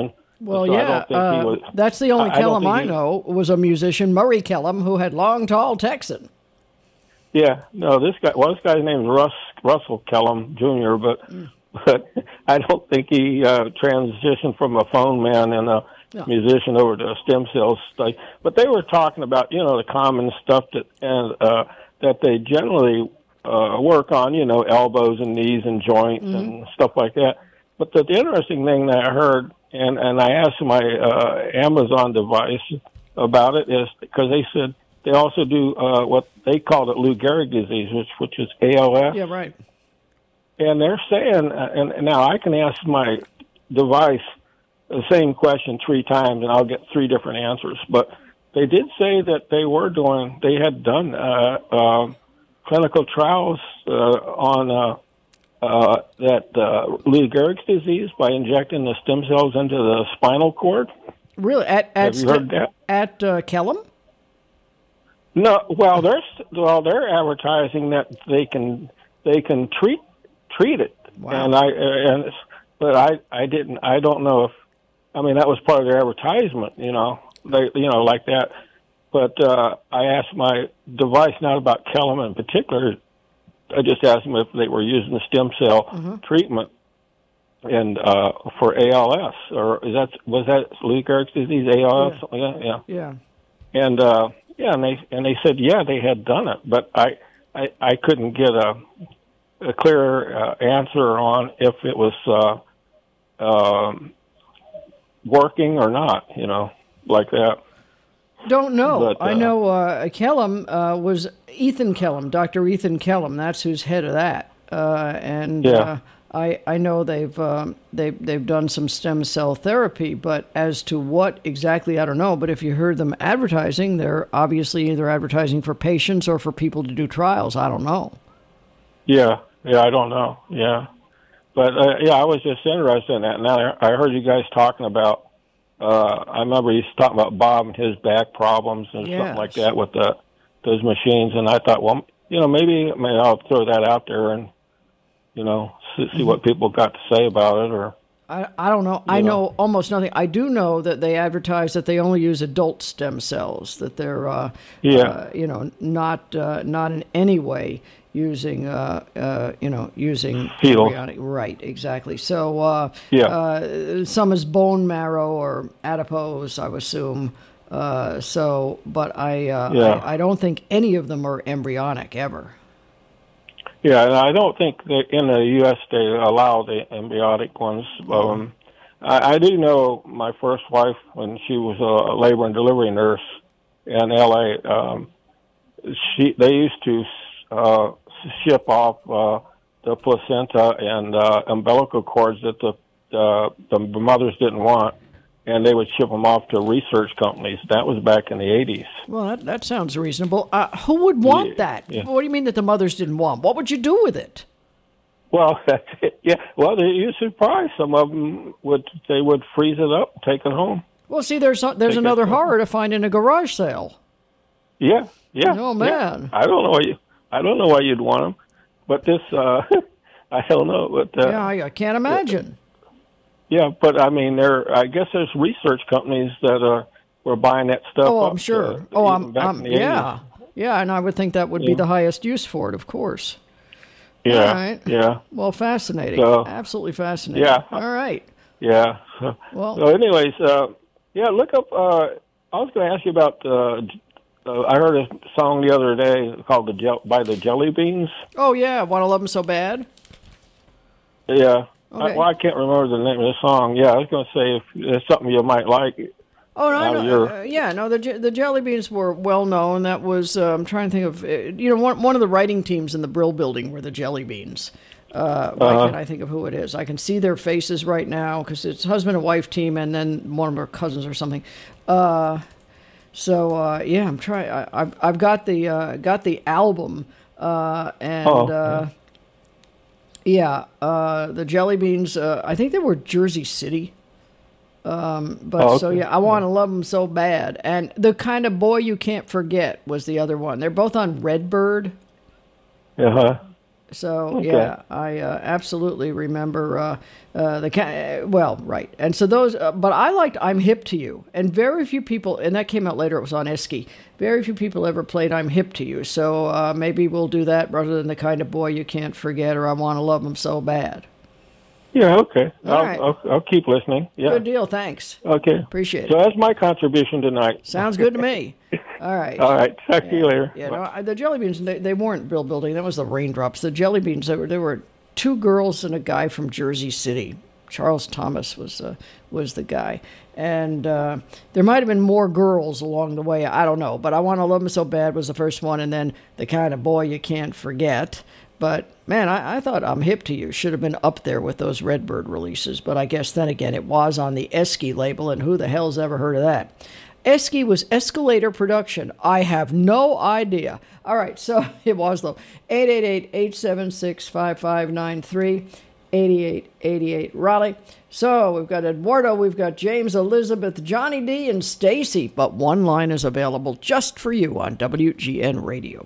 Well, So I yeah, don't think he was. that's the only I don't Kellum think I he- know was a musician, Murray Kellum, who had long, tall Texan. Yeah, no, this guy's name is Russell Kellum Jr., but I don't think he transitioned from a phone man and a musician over to a stem cell study. But they were talking about, the common stuff that they generally work on, elbows and knees and joints and stuff like that. But the interesting thing that I heard, and I asked my Amazon device about it, is because they said they also do what they called it Lou Gehrig disease, which is ALS. Yeah, right. And they're saying, and now I can ask my device the same question 3 times, and I'll get 3 different answers. But they did say that they had done clinical trials on that Lou Gehrig's disease by injecting the stem cells into the spinal cord. Really? Have you heard that? At Kellum? No. Well, they're advertising that they can treat it. Wow. But I didn't. I don't know if. I mean, that was part of their advertisement. Like that. But I asked my device, not about Kellum in particular. I just asked them if they were using the stem cell treatment and for ALS, or was that Lou Gehrig's disease, ALS? Yeah. And and they said they had done it, but I couldn't get a clear answer on if it was working or not. Like that. Don't know. But, I know Kellum was Ethan Kellum, Dr. Ethan Kellum. That's who's head of that. I know they've done some stem cell therapy, but as to what exactly, I don't know. But if you heard them advertising, they're obviously either advertising for patients or for people to do trials. I don't know. Yeah, I don't know. Yeah, but I was just interested in that. Now I heard you guys talking about. I remember he's talking about Bob and his back problems and something like that with those machines, and I thought, well, maybe I'll throw that out there and see what people got to say about it. Or I don't know. I know almost nothing. I do know that they advertise that they only use adult stem cells. That they're not in any way using using fetal. embryonic. Right, exactly. So some is bone marrow or adipose, I would assume. But I don't think any of them are embryonic ever. Yeah, and I don't think that in the U.S. they allow the embryonic ones. I do know my first wife, when she was a labor and delivery nurse in L.A., they used to ship off the placenta and umbilical cords that the mothers didn't want, and they would ship them off to research companies. That was back in the 80s. Well, that sounds reasonable. Who would want that? Yeah. What do you mean that the mothers didn't want? What would you do with it? Well, that's it. Yeah. Well, you'd surprise. Some of them would freeze it up, take it home. Well, see, there's another horror to find in a garage sale. Yeah. Oh man. Yeah. I don't know why you'd want them, but this I don't know. But I can't imagine. Yeah, but I mean, I guess there's research companies that were buying that stuff. Oh, up, I'm sure. back in the 80s. Yeah, and I would think that would be the highest use for it, of course. Yeah. All right. Yeah. Well, fascinating. So, absolutely fascinating. Yeah. All right. Yeah. Well. So, anyways, look up. I was going to ask you about. I heard a song the other day called by the Jelly Beans. Oh yeah, Want to Love 'Em So Bad. Yeah. Okay. I can't remember the name of the song. Yeah, I was going to say if there's something you might like. Oh no, the Jelly Beans were well known. That was I'm trying to think of one of the writing teams in the Brill Building were the Jelly Beans. Why can't I think of who it is? I can see their faces right now because it's husband and wife team, and then one of their cousins or something. I'm trying. I've got the album the Jelly Beans. I think they were Jersey City. I Want to Love 'Em So Bad. And The Kind of Boy You Can't Forget was the other one. They're both on Redbird. Uh-huh. So, Okay. yeah, I absolutely remember right. And so those, but I liked I'm Hip to You. And very few people, and that came out later, it was on Esky. Very few people ever played I'm Hip to You. So maybe we'll do that rather than The Kind of Boy You Can't Forget or I Want to Love Him So Bad. Yeah, okay. All right. I'll keep listening. Yeah. Good deal. Thanks. Okay. Appreciate it. So that's my contribution tonight. Sounds good to me. All right. All right. Talk to you later. Yeah, no, the Jelly Beans, they weren't Bill Building. That was the Raindrops. The Jelly Beans, there were two girls and a guy from Jersey City. Charles Thomas was the guy. And there might have been more girls along the way. I don't know. But I Want to Love Him So Bad was the first one. And then The Kind of Boy You Can't Forget. But, man, I thought I'm Hip to You should have been up there with those Redbird releases. But I guess then again, it was on the Esky label. And who the hell's ever heard of that? Esky was Escalator Production. I have no idea. All right, so it was, though. 888-876-5593, 8888 Raleigh. So we've got Eduardo, we've got James, Elizabeth, Johnny D, and Stacy. But one line is available just for you on WGN Radio.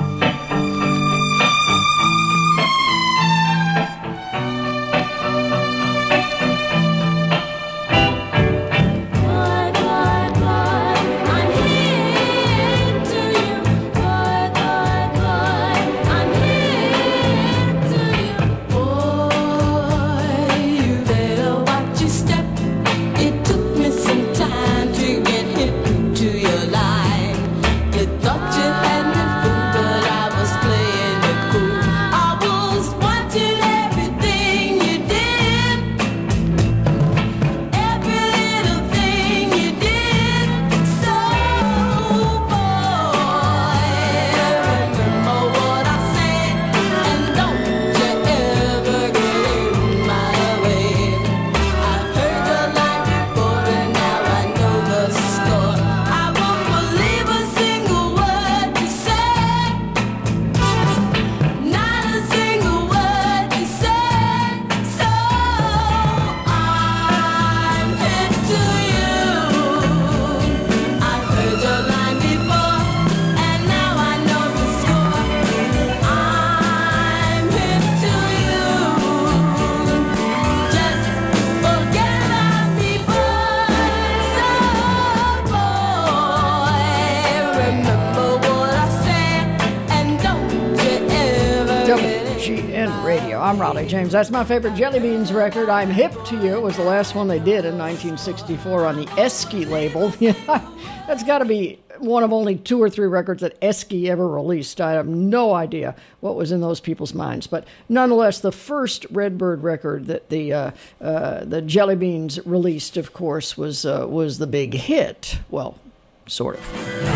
I'm Raleigh James. That's my favorite Jelly Beans record. I'm Hip to You was the last one they did in 1964 on the Esky label. That's got to be one of only 2 or 3 records that Esky ever released. I have no idea what was in those people's minds. But nonetheless, the first Redbird record that the Jelly Beans released, of course, was the big hit. Well, sort of.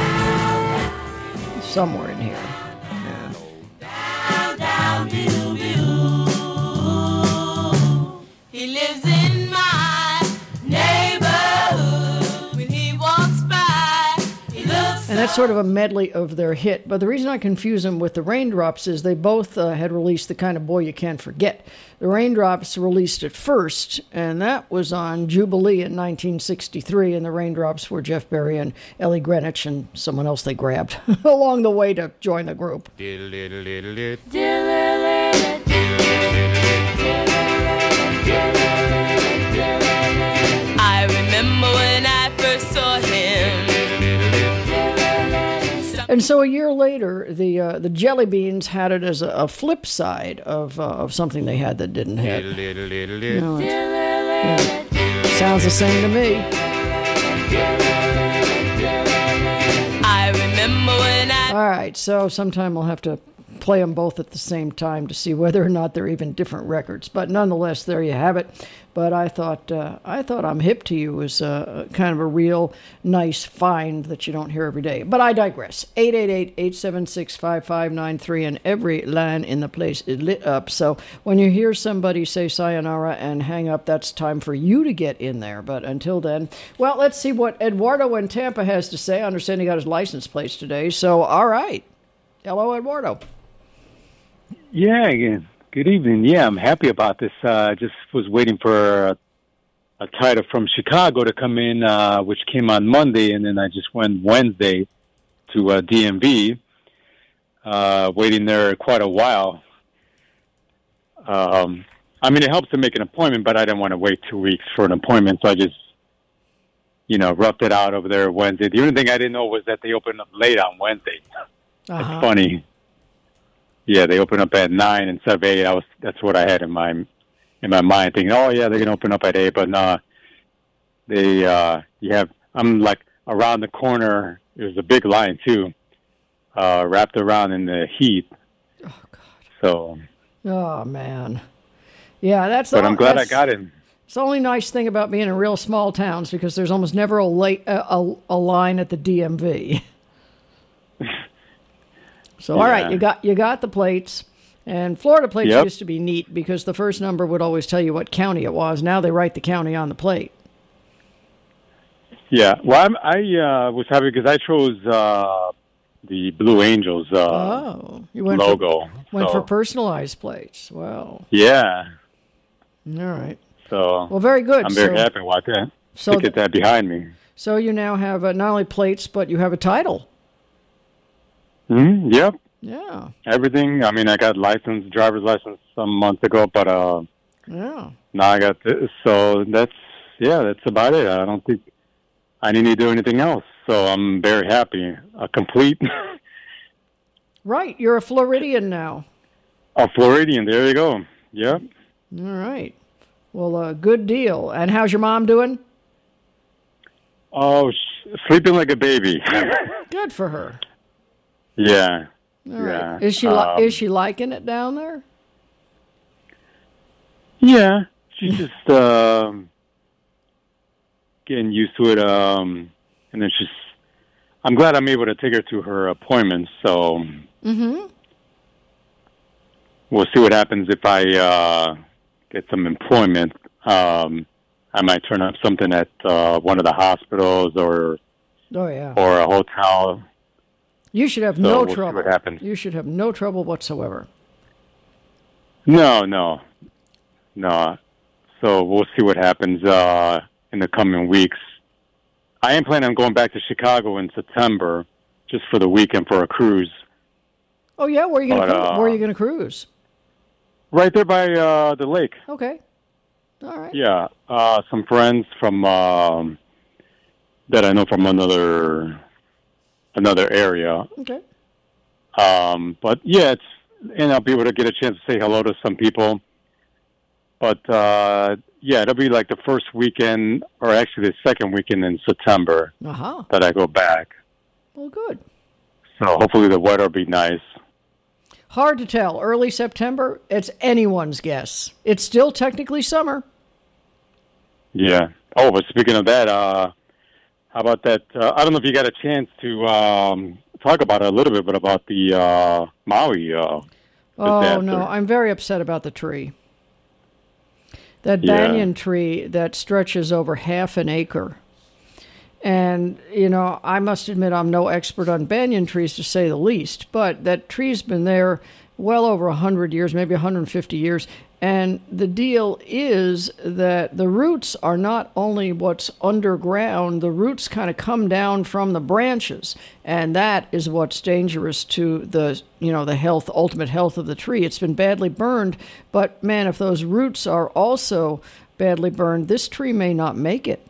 Somewhere in here. He lives in my neighborhood. When he walks by, he looks. And that's sort of a medley of their hit. But the reason I confuse them with the Raindrops is they both had released The Kind of Boy You Can't Forget. The Raindrops released it first, and that was on Jubilee in 1963. And the Raindrops were Jeff Berry and Ellie Greenwich and someone else they grabbed along the way to join the group. I remember when I first saw him. And so a year later, the Jelly Beans had it as a flip side of something they had that didn't hit. You know, sounds the same to me. I remember when I. All right, so sometime we'll have to play them both at the same time to see whether or not they're even different records. But nonetheless, there you have it. But I thought I'm Hip to You was kind of a real nice find that you don't hear every day. But I digress. 888-876-5593, and every line in the place is lit up. So when you hear somebody say sayonara and hang up, that's time for you to get in there. But until then, well, let's see what Eduardo in Tampa has to say. I understand he got his license plates today. So, all right. Hello, Eduardo. Yeah, again. Good evening. Yeah, I'm happy about this. Just was waiting for a title from Chicago to come in, which came on Monday, and then I just went Wednesday to DMV, waiting there quite a while. I mean, it helps to make an appointment, but I didn't want to wait 2 weeks for an appointment, so I just, roughed it out over there Wednesday. The only thing I didn't know was that they open up late on Wednesday. It's funny. Yeah, they open up at 9 instead of 8. That's what I had in my mind, thinking, oh yeah, they're gonna open up at 8, but no, I'm like around the corner. There's a big line too, wrapped around in the heat. Oh God. So. Oh man. Yeah, But I'm glad I got in. It's the only nice thing about being in real small towns because there's almost never a line at the DMV. So all right, you got the plates, and Florida plates used to be neat because the first number would always tell you what county it was. Now they write the county on the plate. Yeah, well, I was happy because I chose the Blue Angels you went logo. Went for personalized plates. Wow. Yeah. All right. So well, very good. I'm very happy about that. To get that behind me. So you now have not only plates, but you have a title. Yep. Yeah. Everything. I mean, I got driver's license some months ago, but now I got this. So that's about it. I don't think I need to do anything else. So I'm very happy. Complete. Right. You're a Floridian now. A Floridian. There you go. Yep. All right. Well, good deal. And how's your mom doing? Oh, sleeping like a baby. Good for her. Yeah. All right. Is she liking it down there? Yeah. She's just getting used to it. And then I'm glad I'm able to take her to her appointments. So we'll see what happens if I get some employment. I might turn up something at one of the hospitals or a hotel. You should have no trouble. See what happens. You should have no trouble whatsoever. No. So we'll see what happens in the coming weeks. I am planning on going back to Chicago in September, just for the weekend for a cruise. Oh yeah, where are you going to cruise? Right there by the lake. Okay. All right. Yeah, some friends from that I know from another area. Okay. But yeah, and I'll be able to get a chance to say hello to some people. But it'll be like the first weekend, or actually the second weekend in September that I go back. Well, good. So hopefully the weather will be nice. Hard to tell. Early September, it's anyone's guess. It's still technically summer. Yeah. Oh, but speaking of that, how about that? I don't know if you got a chance to talk about it a little bit, but about the Maui disaster. Oh, no. I'm very upset about the tree. That banyan tree that stretches over half an acre. And, I must admit I'm no expert on banyan trees, to say the least, but that tree's been there well over 100 years, maybe 150 years. And the deal is that the roots are not only what's underground, the roots kind of come down from the branches. And that is what's dangerous to the ultimate health of the tree. It's been badly burned, but man, if those roots are also badly burned, this tree may not make it.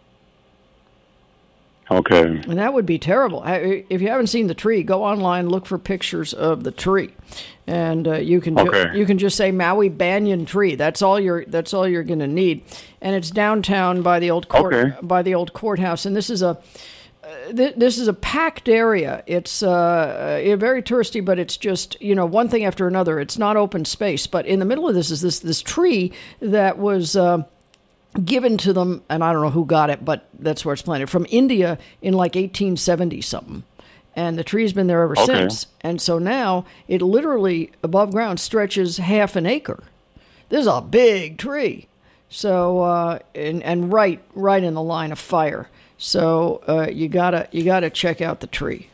Okay. And that would be terrible. If you haven't seen the tree, go online, look for pictures of the tree, and you can just say Maui banyan tree. That's all you're going to need. And it's downtown by the old courthouse. And this is a packed area. It's very touristy, but it's just one thing after another. It's not open space. But in the middle of this is this tree that was given to them, and I don't know who got it, but that's where it's planted, from India in like 1870 something. And the tree's been there ever since. And so now it literally above ground stretches half an acre. This is a big tree. So and right in the line of fire. So you gotta check out the tree.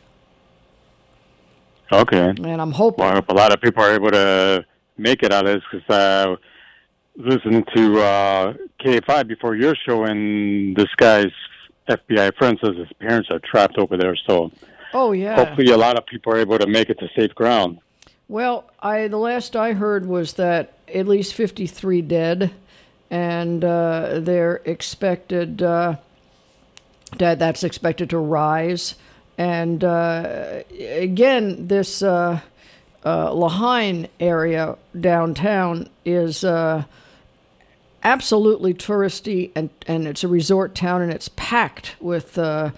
Okay. And I'm hoping. Well, I hope a lot of people are able to make it out of this, because listening to K5 before your show, and this guy's FBI friend says his parents are trapped over there. So hopefully a lot of people are able to make it to safe ground. Well, the last I heard was that at least 53 dead, and they're expected. That's expected to rise, and again, this Lahaina area downtown is absolutely touristy, and it's a resort town, and it's packed with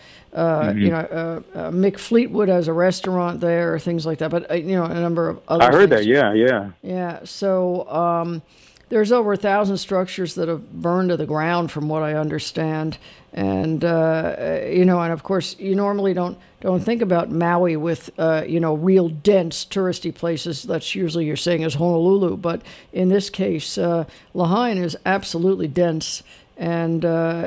Mick Fleetwood has a restaurant there, things like that. But a number of other. I heard things. that. Yeah. Yeah. So there's over 1,000 structures that have burned to the ground, from what I understand, and and of course you normally don't think about Maui with real dense touristy places. That's usually you're saying is Honolulu, but in this case, Lahaina is absolutely dense. And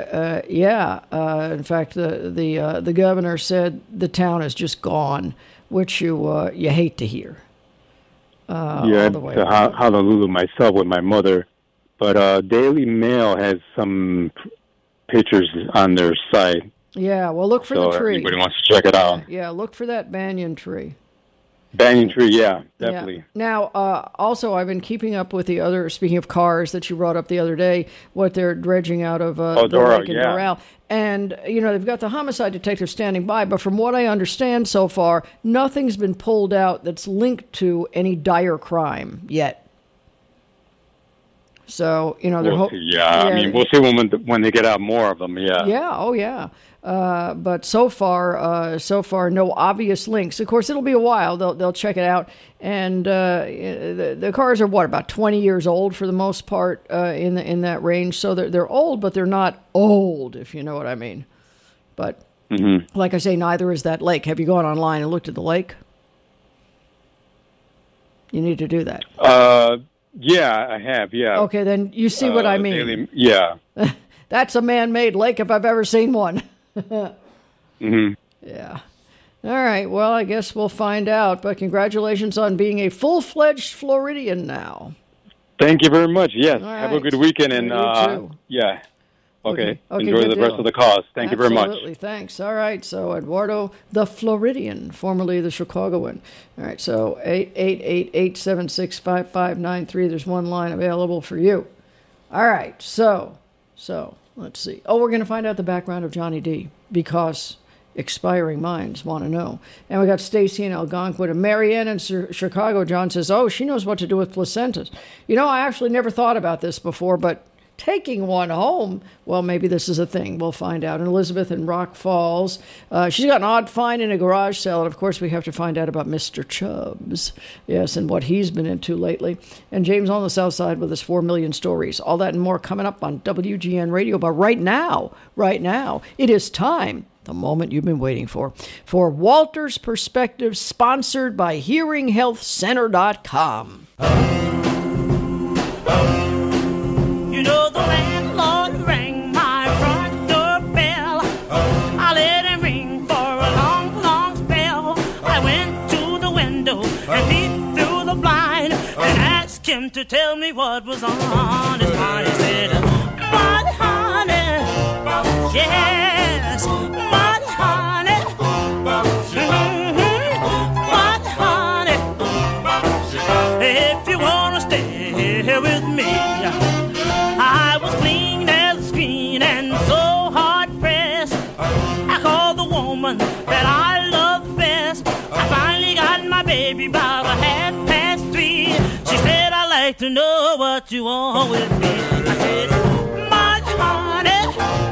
in fact, the governor said the town is just gone, which you hate to hear. I've been to Honolulu myself with my mother, but Daily Mail has some pictures on their site. Yeah, well, look for the tree. Anybody wants to check it out. Yeah, look for that banyan tree. Banyan tree, yeah, definitely. Yeah. Now, also, I've been keeping up with the other, speaking of cars that you brought up the other day, what they're dredging out of the lake in Doral. And, they've got the homicide detective standing by, but from what I understand so far, nothing's been pulled out that's linked to any dire crime yet. So, we'll see, I mean, we'll see when they get out more of them, yeah. Yeah, oh yeah. But so far, no obvious links. Of course, it'll be a while. They'll check it out, and the cars are about 20 years old for the most part in that range. So they're old, but they're not old, if you know what I mean. But like I say, neither is that lake. Have you gone online and looked at the lake? You need to do that. Yeah, I have. Yeah. Okay, then you see what I mean. Yeah. That's a man-made lake if I've ever seen one. Yeah. All right. Well, I guess we'll find out. But congratulations on being a full-fledged Floridian now. Thank you very much. Yes. Right. Have a good weekend. And you too. Yeah. Okay. Enjoy the rest of the cause. Thank you very much. Absolutely. Thanks. All right. So Eduardo, the Floridian, formerly the Chicagoan. All right. So 888-876-5593. There's one line available for you. All right. So let's see. Oh, we're going to find out the background of Johnny D. because expiring minds want to know. And we got Stacy in Algonquin. And Marianne in Chicago. John says, she knows what to do with placentas. I actually never thought about this before, but taking one home, well, maybe this is a thing. We'll find out. And Elizabeth in Rock Falls, she's got an odd find in a garage sale. And, of course, we have to find out about Mr. Chubbs, yes, and what he's been into lately. And James on the South Side with his 4 million stories. All that and more coming up on WGN Radio. But right now, it is time, the moment you've been waiting for Walter's Perspective, sponsored by HearingHealthCenter.com. The landlord rang my front door bell. I let him ring for a long, long spell. I went to the window and peeped through the blind and asked him to tell me what was on his mind. He said, "What, honey? Yes, what, honey? What, honey? If you wanna stay here with me." I was clean as a screen and so hard pressed. I called the woman that I love best. I finally got my baby about 3:30. She said, "I'd like to know what you want with me." I said, "My honey,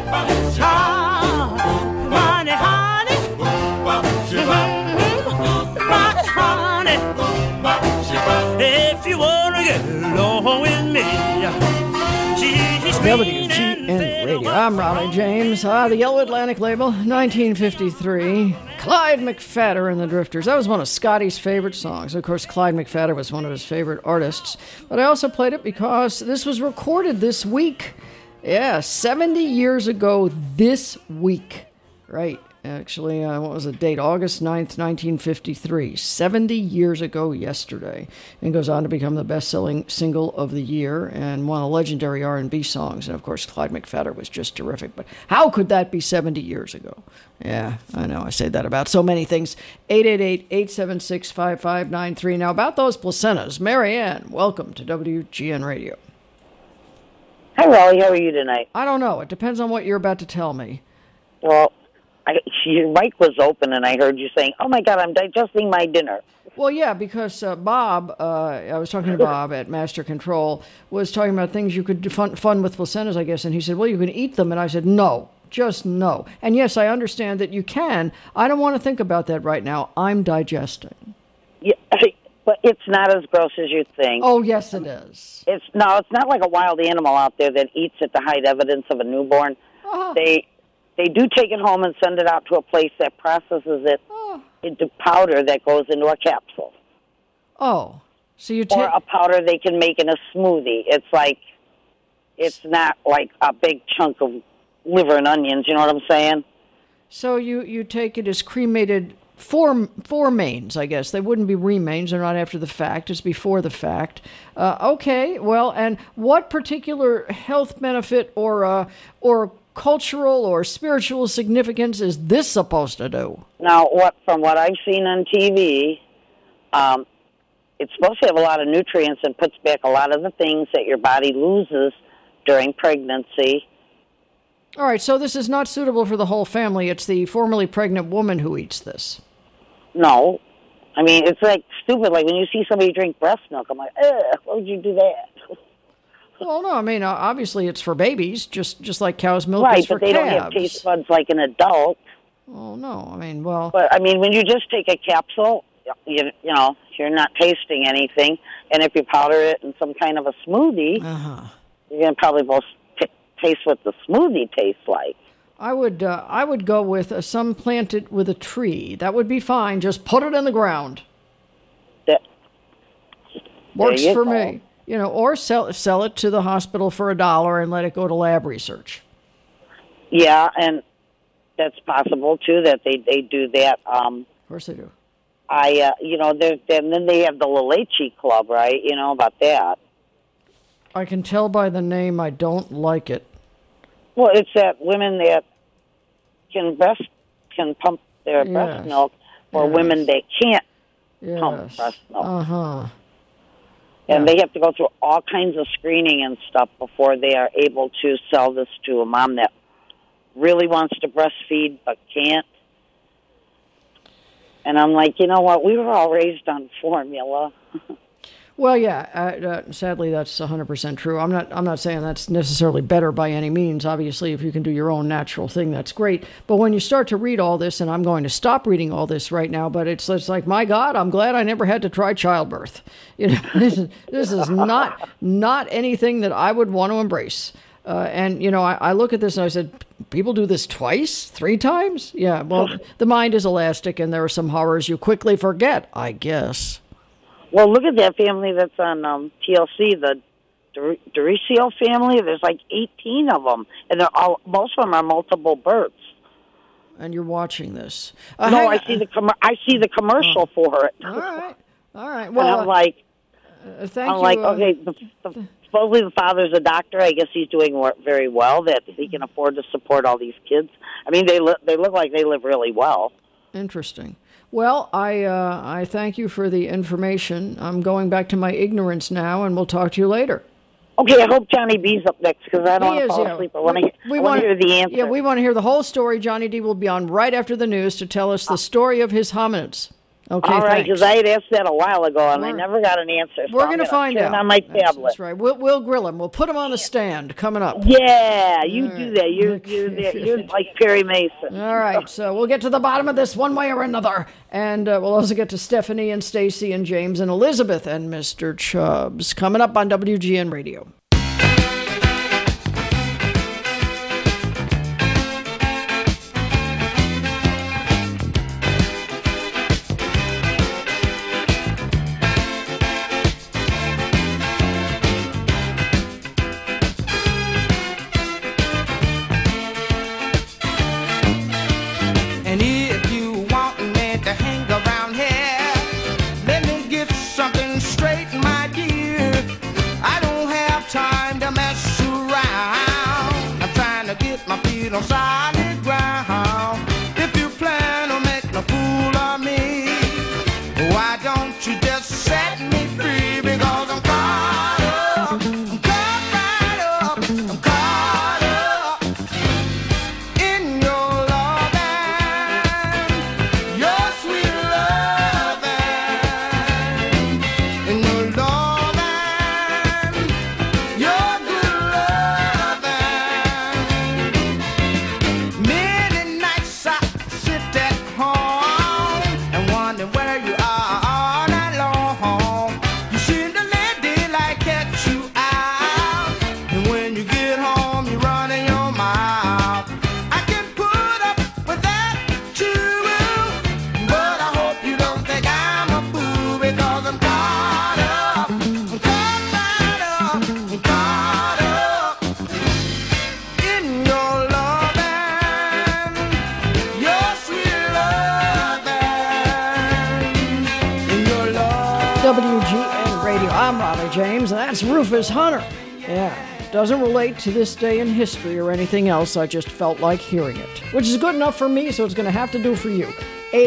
honey, honey, my honey, if you wanna get along with me." WGN Radio. I'm Raleigh James. The Yellow Atlantic label, 1953. Clyde McPhatter and the Drifters. That was one of Scotty's favorite songs. Of course, Clyde McPhatter was one of his favorite artists. But I also played it because this was recorded this week. Yeah, 70 years ago this week. Right. Actually, what was the date? August 9th, 1953. 70 years ago yesterday. And goes on to become the best-selling single of the year and one of the legendary R&B songs. And, of course, Clyde McPhatter was just terrific. But how could that be 70 years ago? Yeah, I know. I say that about so many things. 888-876-5593. Now, about those placentas, Marianne, welcome to WGN Radio. Hi, Raleigh. How are you tonight? I don't know. It depends on what you're about to tell me. Well, your mic was open, and I heard you saying, "Oh my God, I'm digesting my dinner." Well, yeah, because Bob, I was talking to Bob at Master Control, was talking about things you could do fun with placentas, I guess, and he said, "Well, you can eat them," and I said, "No, just no." And yes, I understand that you can. I don't want to think about that right now. I'm digesting. Yeah, but it's not as gross as you think. Oh, yes, it is. It's not like a wild animal out there that eats it to hide evidence of a newborn. Uh-huh. They do take it home and send it out to a place that processes it into powder that goes into a capsule. Oh, so you or a powder they can make in a smoothie. It's not like a big chunk of liver and onions. You know what I'm saying? So you take it as cremated foremains, I guess. They wouldn't be remains. They're not after the fact. It's before the fact. Okay. Well, and what particular health benefit or cultural or spiritual significance is this supposed to do? Now, from what I've seen on TV, it's supposed to have a lot of nutrients and puts back a lot of the things that your body loses during pregnancy. All right, so this is not suitable for the whole family. It's the formerly pregnant woman who eats this. No. I mean, it's like stupid. Like when you see somebody drink breast milk, I'm like, ugh, why would you do that? Well, no, I mean, obviously it's for babies, just like cow's milk right, is for calves. Right, but they don't have taste buds like an adult. Oh, no, I mean, well... But, I mean, when you just take a capsule, you know, you're not tasting anything. And if you powder it in some kind of a smoothie, you're going to probably both taste what the smoothie tastes like. I would go with some planted with a tree. That would be fine. Just put it in the ground. Works for me. You know, or sell it to the hospital for $1 and let it go to lab research. Yeah, and that's possible too. That they do that. Of course they do. You know, and then they have the La Leche Club, right? You know about that. I can tell by the name. I don't like it. Well, it's that women that can pump their breast milk for women that can't pump breast milk. And they have to go through all kinds of screening and stuff before they are able to sell this to a mom that really wants to breastfeed but can't. And I'm like, you know what? We were all raised on formula. Well, yeah. Sadly, that's 100% true. I'm not saying that's necessarily better by any means. Obviously, if you can do your own natural thing, that's great. But when you start to read all this, and I'm going to stop reading all this right now, but it's like, my God, I'm glad I never had to try childbirth. You know, this is not anything that I would want to embrace. And you know, I look at this and I said, people do this twice, 3 times? Yeah. Well, the mind is elastic, and there are some horrors you quickly forget, I guess. Well, look at that family that's on TLC, the Doricio family. There's like 18 of them, and most of them are multiple births. And you're watching this? No, I see the commercial for it. All right. Well, and I'm like, thank you. I'm like, okay. Supposedly the father's a doctor. I guess he's doing very well. That he can afford to support all these kids. I mean, they look like they live really well. Interesting. Well, I thank you for the information. I'm going back to my ignorance now, and we'll talk to you later. Okay, I hope Johnny B's up next, because I don't want to fall asleep. I want to hear the answer. Yeah, we want to hear the whole story. Johnny D will be on right after the news to tell us the story of his hominids. Okay, all right, because I had asked that a while ago, and I never got an answer. So we're going to find out. On my tablet. That's right. We'll grill him. We'll put him on the stand coming up. Yeah, you do that. You're like Perry Mason. All right, so we'll get to the bottom of this one way or another, and we'll also get to Stephanie and Stacy and James and Elizabeth and Mr. Chubbs coming up on WGN Radio. on solid ground. If you plan on making a fool of me, why don't you just set me free? Because I'm caught up, I'm caught right up, I'm caught up in your loving, your sweet loving, in your loving, your good loving. Many nights I sit at home and wonder where you are all night long. You seem to let daylight catch you out, and when you get home, you're running your mouth. I can put up with that too, but I hope you don't think I'm a fool because I'm caught up, I'm caught right up, I'm caught up in your loving, your sweet loving, in your love. WGN Radio. I'm Raleigh James, and that's Rufus Hunter. Yeah, doesn't relate to this day in history or anything else. I just felt like hearing it, which is good enough for me, so it's going to have to do for you.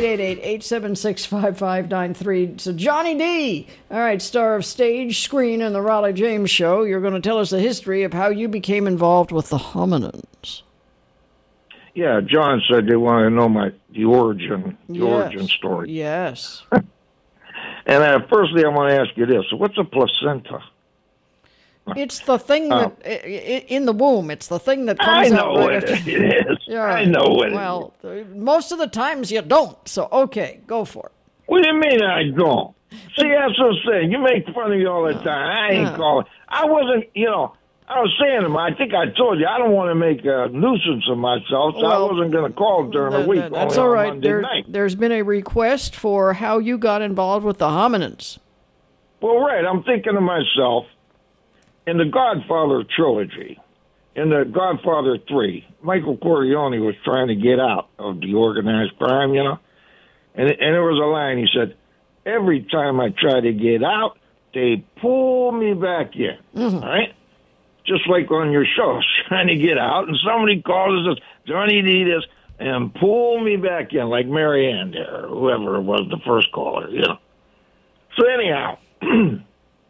888-876-5593. So Johnny D, all right, star of stage, screen, and the Raleigh James Show. You're going to tell us the history of how you became involved with the hominins. Yeah, John said they want to know the origin story. Yes. And firstly, I want to ask you this: what's a placenta? It's the thing that in the womb. It's the thing that comes out. I know what it is. Yeah, I know what it is. Well, most of the times you don't. So okay, go for it. What do you mean I don't? See, that's what I'm saying. You make fun of me all the time. I ain't calling. I wasn't, I was saying to him, I think I told you, I don't want to make a nuisance of myself, so I wasn't going to call during the week. That's all right. There's been a request for how you got involved with the hominins. Well, right. I'm thinking to myself, in the Godfather trilogy, in the Godfather 3, Michael Corleone was trying to get out of the organized crime, and there was a line, he said, every time I try to get out, they pull me back in, all right? Just like on your show, trying to get out, and somebody calls us, Johnny D this, and pull me back in, like Mary Ann there, or whoever was the first caller, So anyhow, and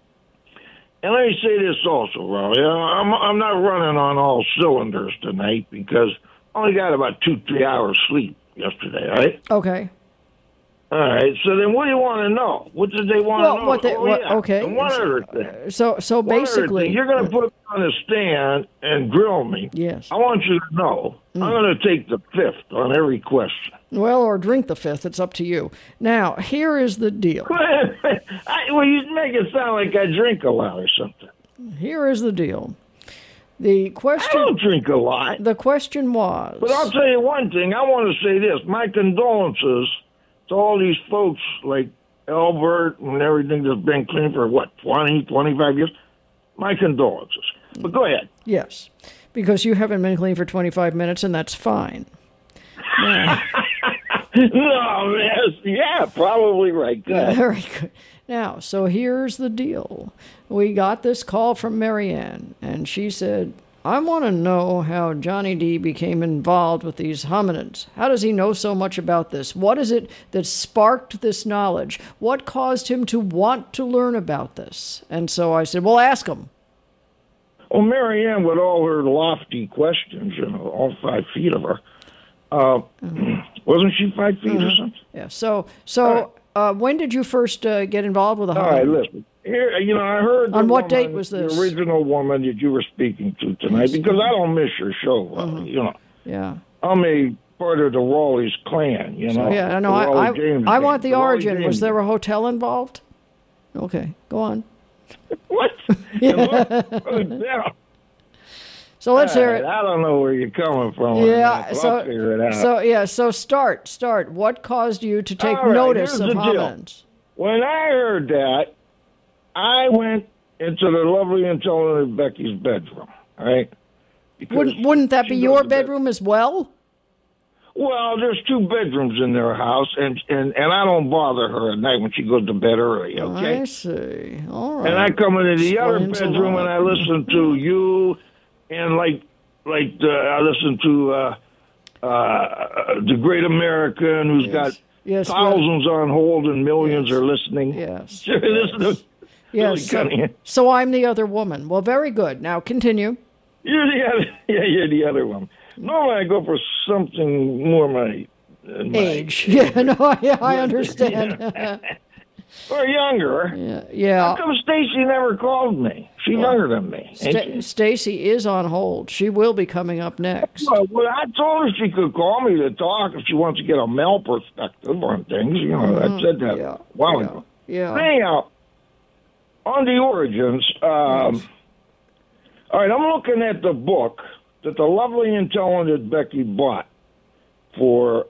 let me say this also, Raleigh, I'm not running on all cylinders tonight because I only got about 2-3 hours sleep yesterday, right? Okay. All right, so then what do you want to know? What did they want to know? Okay. And one other thing. So basically... You're going to put me on the stand and grill me. Yes. I want you to know I'm going to take the fifth on every question. Well, or drink the fifth. It's up to you. Now, here is the deal. Well, you make it sound like I drink a lot or something. Here is the deal. The question... I don't drink a lot. The question was... But I'll tell you one thing. I want to say this. My condolences to all these folks like Albert and everything that's been clean for, 20, 25 years? My condolences. But go ahead. Yes, because you haven't been clean for 25 minutes, and that's fine. Now, no, yeah, probably right. Good. Very good. Now, so here's the deal. We got this call from Marianne, and she said, I want to know how Johnny D became involved with these hominids. How does he know so much about this? What is it that sparked this knowledge? What caused him to want to learn about this? And so I said, well, ask him. Well, Marianne, with all her lofty questions, all 5 feet of her, wasn't she 5 feet or something? Yeah. So when did you first get involved with the hominid? All right, listen. Here, I heard on what date was this? The original woman that you were speaking to tonight, because I don't miss your show, Yeah. I'm a part of the Raleigh's clan, So, yeah, I know. I want the origin. Was there a hotel involved? Okay, go on. What? Yeah. So let's hear it. I don't know where you're coming from. Yeah, so I'll figure it out. So start. What caused you to take notice of hominins? When I heard that, I went into the lovely and intelligent Becky's bedroom, all right? Wouldn't that be your bedroom as well? Well, there's 2 bedrooms in their house, and I don't bother her at night when she goes to bed early, okay? I see. All right. And I come into the other bedroom and I listen to you and, like, I listen to The Great American, who's got thousands on hold and millions are listening. Yes. Yes. So I'm the other woman. Well, very good. Now continue. You're the other. Yeah, you're the other one. Normally, I go for something more my age. Yeah, no, I understand. Or younger. Yeah. How come Stacy never called me? She's younger than me. Stacy is on hold. She will be coming up next. Well, I told her she could call me to talk if she wants to get a male perspective on things. You know, I said that a while ago. Yeah. Anyhow, on the origins, all right, I'm looking at the book that the lovely and talented Becky bought for,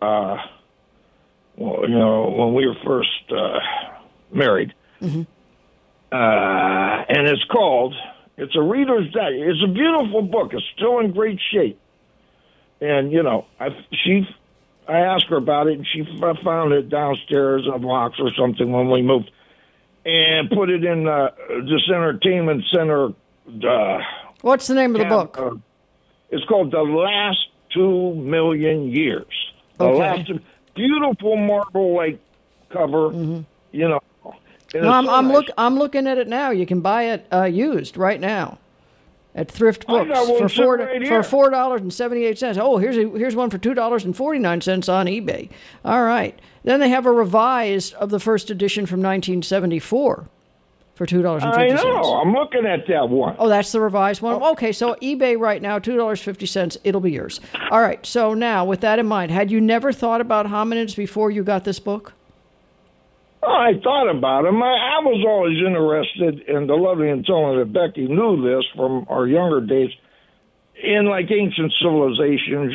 when we were first married. Mm-hmm. And it's a reader's digest. It's a beautiful book. It's still in great shape. And, I asked her about it, and she found it downstairs in a box or something when we moved, and put it in this entertainment center. What's the name of the book? It's called The Last 2 Million Years. Beautiful marble-like cover, No, I'm looking at it now. You can buy it used right now at Thrift Books for $4.78. Oh, here's one for $2.49 on eBay. All right. Then they have a revised of the first edition from 1974 for $2.50. I know. I'm looking at that one. Oh, that's the revised one? Okay, so eBay right now, $2.50. It'll be yours. All right. So now, with that in mind, had you never thought about hominids before you got this book? Oh, I thought about him. I was always interested, and the lovely and talented Becky knew this from our younger days, in ancient civilizations,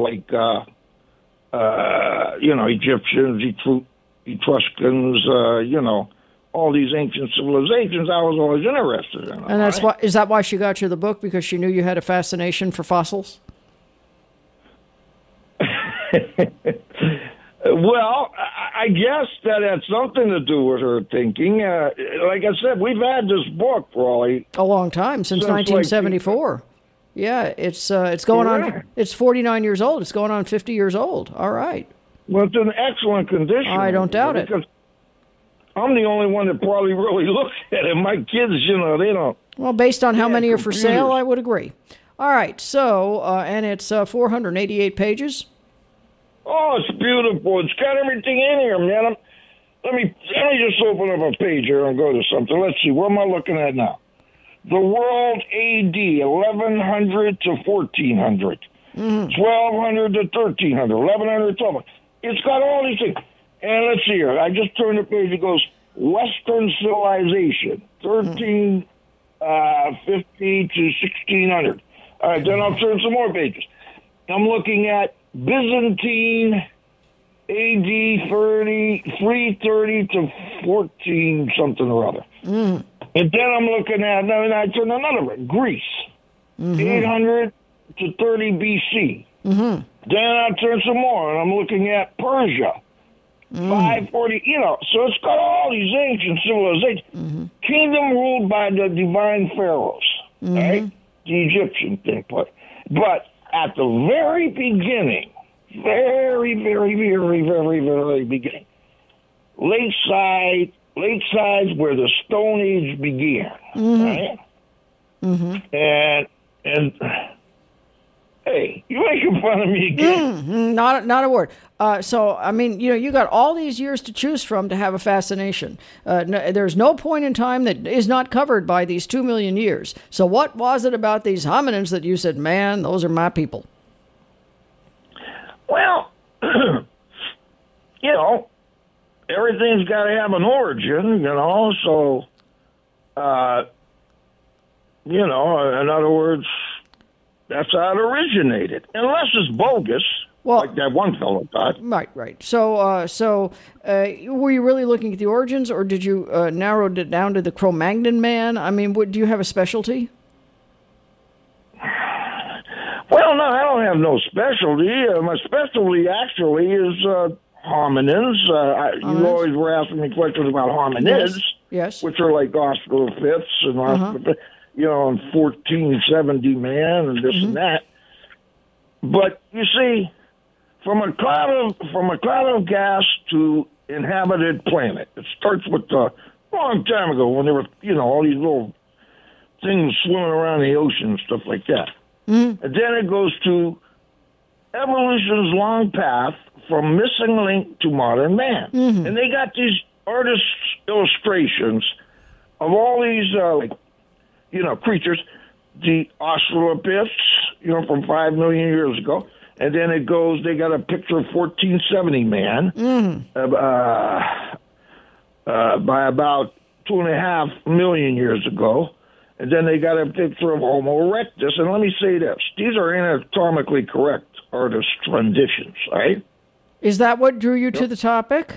Egyptians, Etruscans, all these ancient civilizations. I was always interested in them. And that's why. Is that why she got you the book? Because she knew you had a fascination for fossils? Well, I guess that had something to do with her thinking. Like I said, we've had this book, Raleigh, a long time, since 1974. Yeah, it's going on. It's 49 years old. It's going on 50 years old. All right. Well, it's in excellent condition. I don't doubt it. Because I'm the only one that probably really looks at it. My kids, they don't. Well, based on how many are for sale, I would agree. All right. So, and it's 488 pages. Oh, it's beautiful. It's got everything in here, man. Let me just open up a page here and go to something. Let's see. What am I looking at now? The world AD, 1100 to 1400. 1200 to 1300. 1100 to 1200. It's got all these things. And let's see here. I just turned the page. It goes Western Civilization, 1350 to 1600. All right, then I'll turn some more pages. I'm looking at Byzantine AD 330 to 14 something or other. And then I'm looking at, and I turn another one, Greece, 800 to 30 BC. Then I turn some more, and I'm looking at Persia, 540, so it's got all these ancient civilizations. Kingdom ruled by the divine pharaohs, right? The Egyptian thing. But at the very beginning, very, very, very, very, very beginning, late sides where the Stone Age began, right? And hey, you're making fun of me again. Not a word. So, I mean, you got all these years to choose from to have a fascination. There's no point in time that is not covered by these 2 million years. So what was it about these hominins that you said, man, those are my people? Well, everything's got to have an origin, so, in other words, that's how it originated. Unless it's bogus, like that one fellow thought. Right. So, were you really looking at the origins, or did you narrow it down to the Cro-Magnon man? I mean, do you have a specialty? Well, no, I don't have no specialty. My specialty actually is hominins. You always were asking me questions about hominids, yes. which are like Australopiths and and 1470 man and this and that. But you see, from a cloud of gas to inhabited planet. It starts with a long time ago when there were, all these little things swimming around the ocean and stuff like that. Mm-hmm. And then it goes to evolution's long path from missing link to modern man. Mm-hmm. And they got these artists' illustrations of all these, creatures. The Australopiths, from 5 million years ago. And then it goes, they got a picture of 1470 man by about 2.5 million years ago. And then they got a picture of Homo erectus. And let me say this. These are anatomically correct artist renditions, right? Is that what drew you to the topic?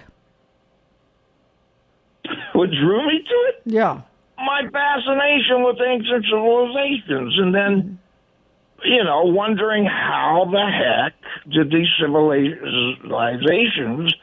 What drew me to it? Yeah. My fascination with ancient civilizations. And then, wondering how the heck did these civilizations,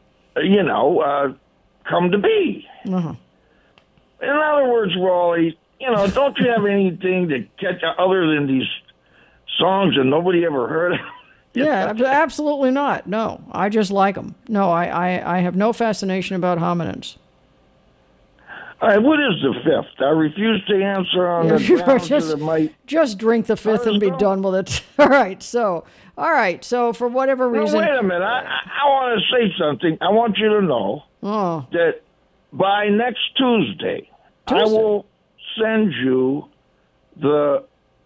come to be. Uh-huh. In other words, Raleigh, don't you have anything to catch other than these songs that nobody ever heard of? Yeah, absolutely not. No, I just like them. No, I have no fascination about hominins. All right, what is the fifth? I refuse to answer on the grounds that it might... Just drink the fifth and be done with it. All right, so for whatever reason... Wait a minute. I want to say something. I want you to know that by next Tuesday, I will send you the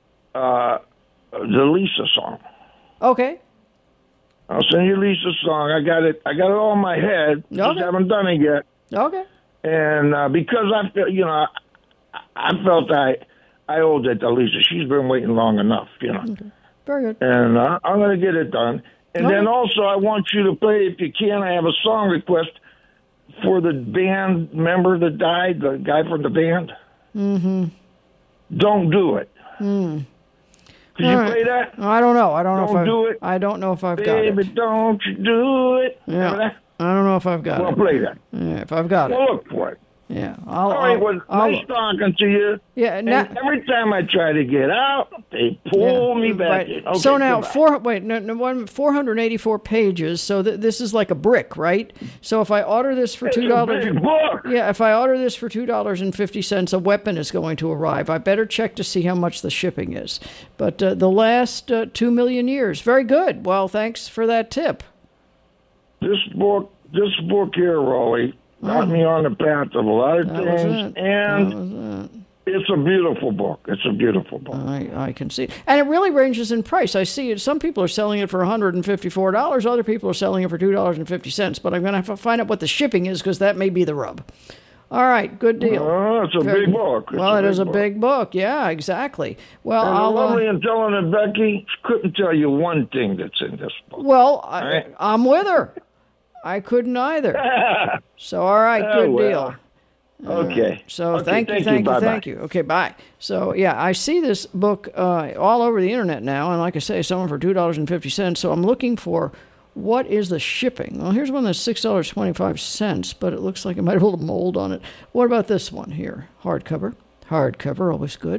Lisa song. Okay. I'll send you Lisa's song. I got it all in my head. Just haven't done it yet. Okay. And because I felt, I felt I owed it to Lisa. She's been waiting long enough, Okay. Very good. And I'm going to get it done. And then also I want you to play, if you can, I have a song request for the band member that died, the guy from the band. Mm-hmm. Don't Do It. Mm. Could you play that? I don't know. I don't know if I've got it. Baby, don't you do it. Yeah. I don't know if I've got it. Well, play that. Yeah, if I've got it. Well, look for it. Yeah. All right, well, nice talking to you. Yeah. And every time I try to get out, they pull me back in. Okay, so now, goodbye. 484 pages, so this is like a brick, right? So if I order this for $2... It's a big book. Yeah, if I order this for $2.50, a weapon is going to arrive. I better check to see how much the shipping is. But the last 2 million years, very good. Well, thanks for that tip. This book here, Raleigh, got me on the path of a lot of things, and it's a beautiful book. It's a beautiful book. I can see it. And it really ranges in price. I see it. Some people are selling it for $154. Other people are selling it for $2.50. But I'm going to have to find out what the shipping is, because that may be the rub. All right, good deal. It's a big book. It is a big book. Yeah, exactly. Well, and the lovely and talented Becky couldn't tell you one thing that's in this book. Well, I'm with her. I couldn't either. So, all right, good deal. Okay. So, thank you. Okay, bye. So, yeah, I see this book all over the internet now, and like I say, selling for $2.50. So, I'm looking for what is the shipping. Well, here's one that's $6.25, but it looks like it might have a little mold on it. What about this one here? Hardcover, always good.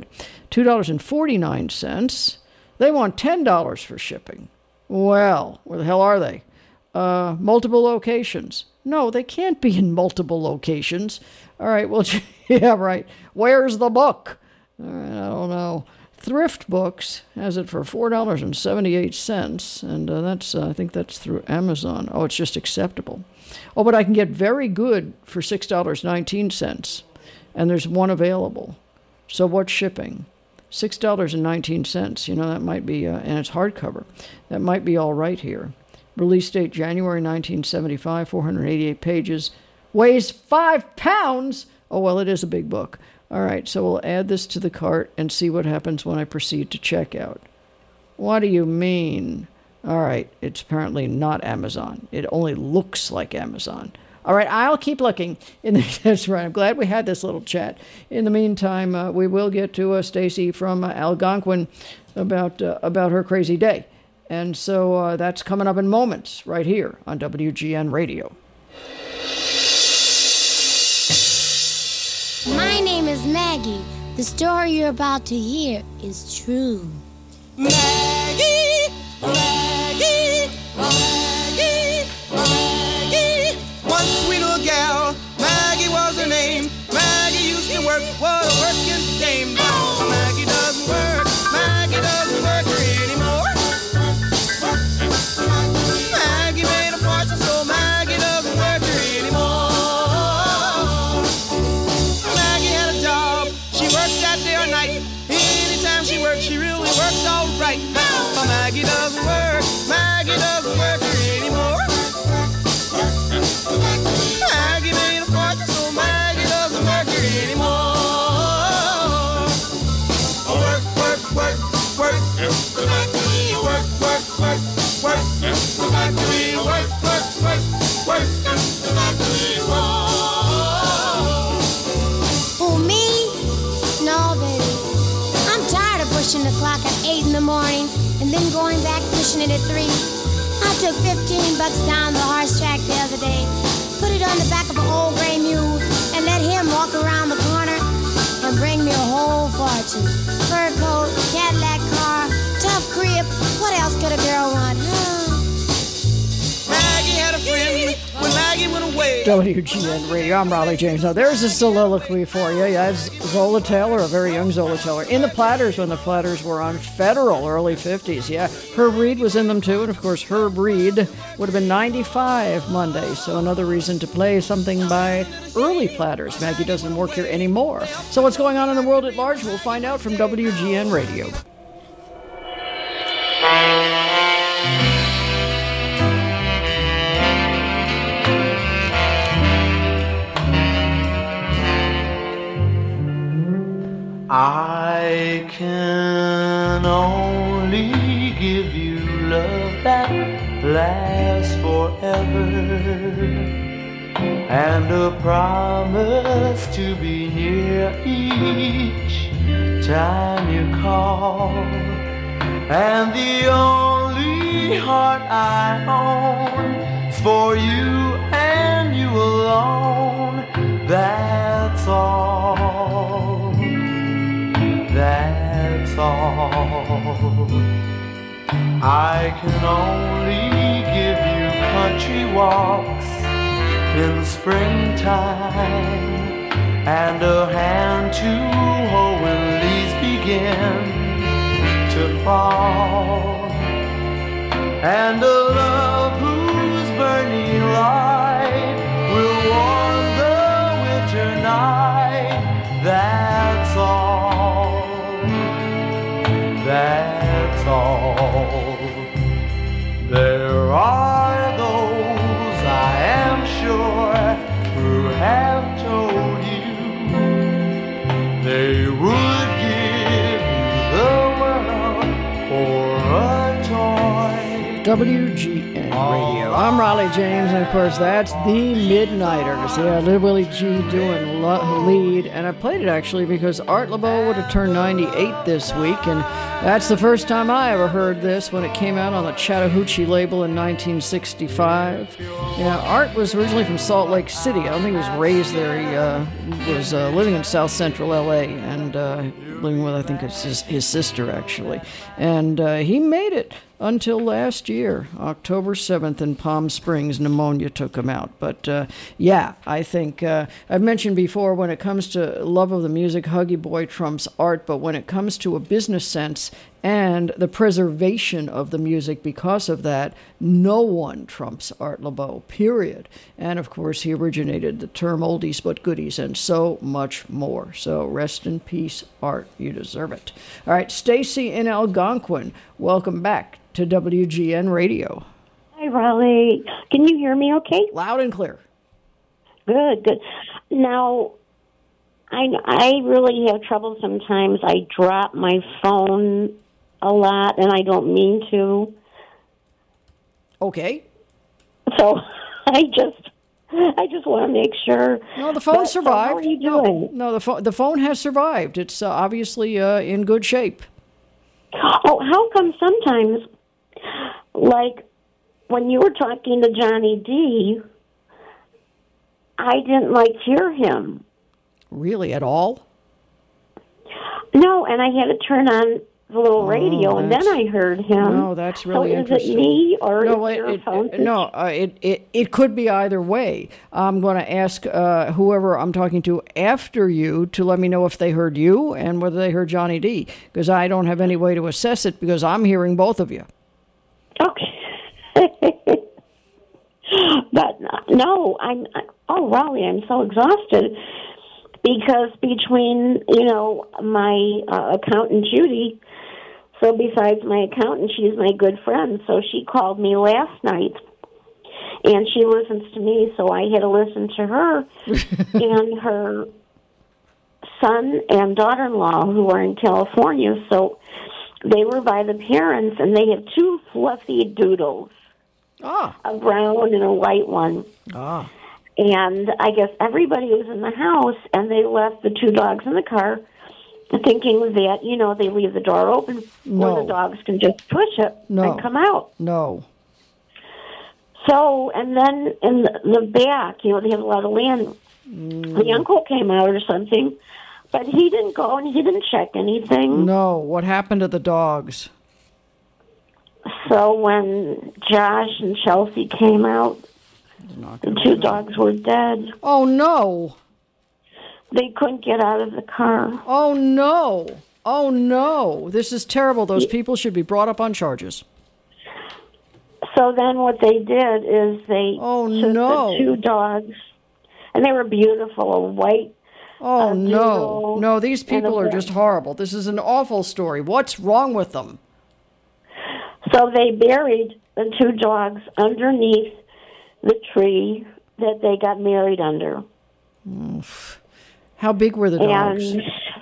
$2.49. They want $10 for shipping. Well, where the hell are they? Multiple locations. No, they can't be in multiple locations. All right, well, yeah, right. Where's the book? All right, I don't know. Thrift Books has it for $4.78, and I think that's through Amazon. Oh, it's just acceptable. Oh, but I can get Very Good for $6.19, and there's one available. So what's shipping? $6.19. That might be, and it's hardcover. That might be all right here. Release date January 1975, 488 pages, weighs 5 pounds. Oh, well, it is a big book. All right, so we'll add this to the cart and see what happens when I proceed to checkout. What do you mean? All right, it's apparently not Amazon. It only looks like Amazon. All right, I'll keep looking. That's right. I'm glad we had this little chat. In the meantime, we will get to Stacy from Algonquin about her crazy day. And so that's coming up in moments right here on WGN Radio. My name is Maggie. The story you're about to hear is true. Maggie, Maggie, Maggie, Maggie. One sweet little gal, Maggie was her name. Maggie used to work, what a working dame. But Maggie doesn't work, Maggie doesn't work anymore. Maggie made a fortune, so Maggie doesn't work anymore. Maggie had a job, she worked that day or night. Anytime she worked, she really worked all right. But Maggie doesn't work, Maggie doesn't work anymore. Maggie made a fortune, so Maggie doesn't work anymore. Work, work, work, work. Maggie, work, work, work, work. Maggie, work, work, work, work. Maggie, Who, me? No, baby. I'm tired of pushing the clock at 8 in the morning and then going back pushing it at 3. I took $15 down the horse track the other day, put it on the back of an old gray mule, and let him walk around the corner and bring me a whole fortune. Fur coat, Cadillac car, tough crib. What else could a girl want? Maggie had a friend when Maggie went away. WGN Radio. I'm Raleigh James. Now, there's a soliloquy for you. Yeah, it's Zola Taylor, a very young Zola Taylor, in the Platters when the Platters were on Federal, early 50s. Yeah, Herb Reed was in them too, and of course, Herb Reed would have been 95 Monday, so another reason to play something by early Platters. Maggie doesn't work here anymore. So what's going on in the world at large? We'll find out from WGN Radio. I can only give you love that lasts forever, and a promise to be near each time you call. And the only heart I own is for you and you alone. That's all. That's all. I can only give you country walks in springtime, and a hand to hold when leaves begin to fall, and a love whose burning light will warm the winter night. That's all. That's all. There are those, I am sure, who have told you they would give you the world for a toy. WGN Radio. I'm Raleigh James, and of course, that's the Midnighters. Yeah, Little Willie G doing lead, and I played it actually because Art Laboe would have turned 98 this week, and that's the first time I ever heard this when it came out on the Chattahoochee label in 1965. Yeah, Art was originally from Salt Lake City. I don't think he was raised there. He was living in South Central LA and living with, I think it's his sister, actually. And he made it until last year, October 7th in Palm Springs. Pneumonia took him out. But yeah, I think I've mentioned before, when it comes to love of the music, Huggy Boy trumps Art. But when it comes to a business sense and the preservation of the music because of that, no one trumps Art Laboe, period. And of course, he originated the term oldies but goodies and so much more. So rest in peace, Art. You deserve it. All right, Stacy in Algonquin, welcome back to WGN Radio. Hi, Raleigh. Can you hear me okay? Loud and clear. Good, good. Now, I really have trouble sometimes. I drop my phone a lot, and I don't mean to. Okay. So I just want to make sure. No, the phone survived. How are you doing? No, the phone has survived. It's obviously in good shape. Oh, how come sometimes, like when you were talking to Johnny D, I didn't hear him. Really, at all? No, and I had to turn on the little radio, and then I heard him. No, that's really so interesting. Is it me or no, is your phone? It could be either way. I'm going to ask whoever I'm talking to after you to let me know if they heard you and whether they heard Johnny D, because I don't have any way to assess it because I'm hearing both of you. Okay. But no, Raleigh, I'm so exhausted because between, my accountant, Judy, so besides my accountant, she's my good friend, so she called me last night, and she listens to me, so I had to listen to her, and her son and daughter-in-law who are in California, so they were by the parents, and they have two fluffy doodles. A brown and a white one. And I guess everybody was in the house, and they left the two dogs in the car, thinking that, they leave the door open where the dogs can just push it and come out. No. So, and then in the back, they have a lot of land. The uncle came out or something, but he didn't go and he didn't check anything. No. What happened to the dogs? So when Josh and Chelsea came out, the two dogs were dead. Oh, no. They couldn't get out of the car. Oh, no. Oh, no. This is terrible. Those people should be brought up on charges. So then what they did is they took the two dogs, and they were beautiful, a white. Oh, no. No, these people are just horrible. This is an awful story. What's wrong with them? So they buried the two dogs underneath the tree that they got married under. How big were the dogs? And,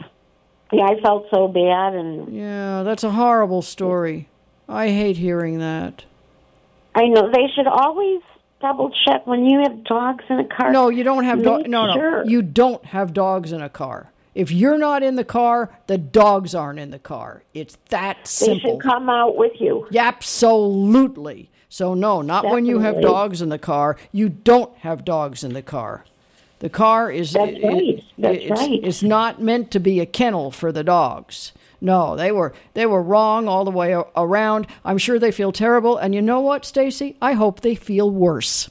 I felt so bad. Yeah, that's a horrible story. I hate hearing that. I know. They should always double check when you have dogs in a car. No, you don't have dogs. No. Sure. You don't have dogs in a car. If you're not in the car, the dogs aren't in the car. It's that simple. They should come out with you. Absolutely. So no, not Definitely. when you have dogs in the car. You don't have dogs in the car. The car is That's right. It's not meant to be a kennel for the dogs. No, they were wrong all the way around. I'm sure they feel terrible. And you know what, Stacy? I hope they feel worse.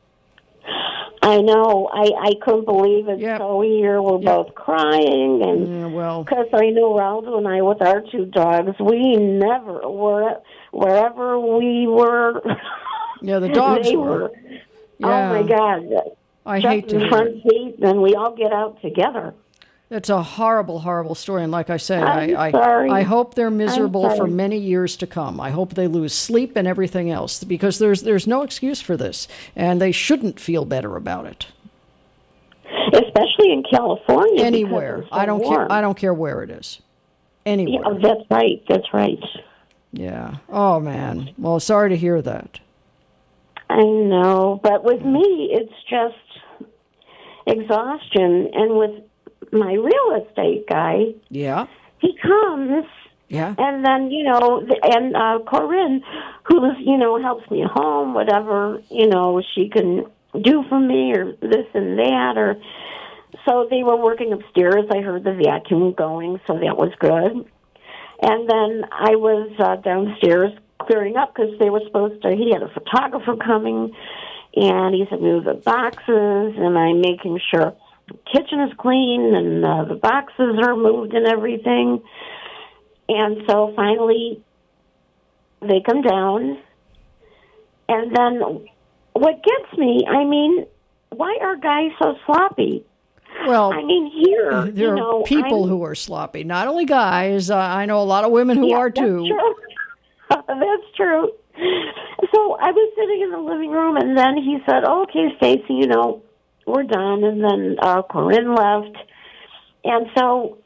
I know. I couldn't believe it. So here we're both crying, and because I know Raldo and I, with our two dogs, we never were wherever we were. Yeah, the dogs were. Yeah. Oh my God! I just hate to in hear front seat, and we all get out together. It's a horrible, horrible story. And like I say, sorry. I hope they're miserable I'm for sorry. many years to come. I hope they lose sleep and everything else because there's no excuse for this. And they shouldn't feel better about it. Especially in California. Anywhere. Because it's so care. warm. I don't care where it is. Anywhere. Yeah, that's right. That's right. Yeah. Oh, man. Well, sorry to hear that. I know. But with me, it's just exhaustion. And with my real estate guy, he comes, and then, and Corinne, who's, helps me at home, whatever, she can do for me or this and that, or so they were working upstairs. I heard the vacuum going, so that was good. And then I was downstairs clearing up because they were he had a photographer coming, and he said move the boxes, and I'm making sure the kitchen is clean and the boxes are moved and everything. And so finally they come down, and then what gets me, why are guys so sloppy? Well, here, there are people who are sloppy, not only guys. I know a lot of women who are too. That's true. That's true. So I was sitting in the living room, and then he said, okay, Stacy, we're done. And then Corinne left. And so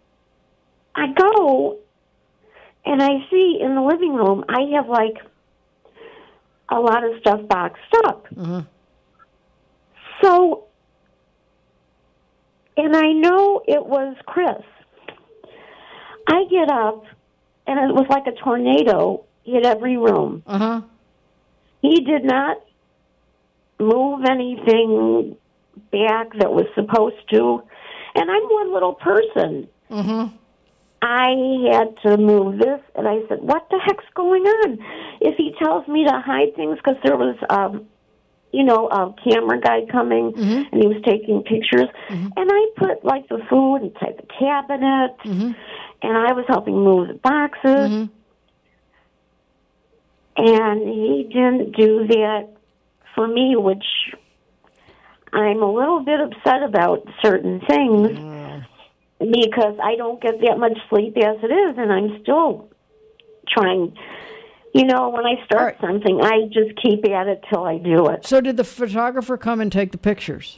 I go, and I see in the living room, I have a lot of stuff boxed up. Mm-hmm. So, and I know it was Chris. I get up, and it was like a tornado hit every room. Uh-huh. He did not move anything back that was supposed to. And I'm one little person. Mm-hmm. I had to move this, and I said, what the heck's going on? If he tells me to hide things, because there was, a camera guy coming, and he was taking pictures, and I put, like, the food inside the cabinet, and I was helping move the boxes, and he didn't do that for me, which I'm a little bit upset about certain things. Because I don't get that much sleep as it is, and I'm still trying. When I start something, I just keep at it till I do it. So did the photographer come and take the pictures?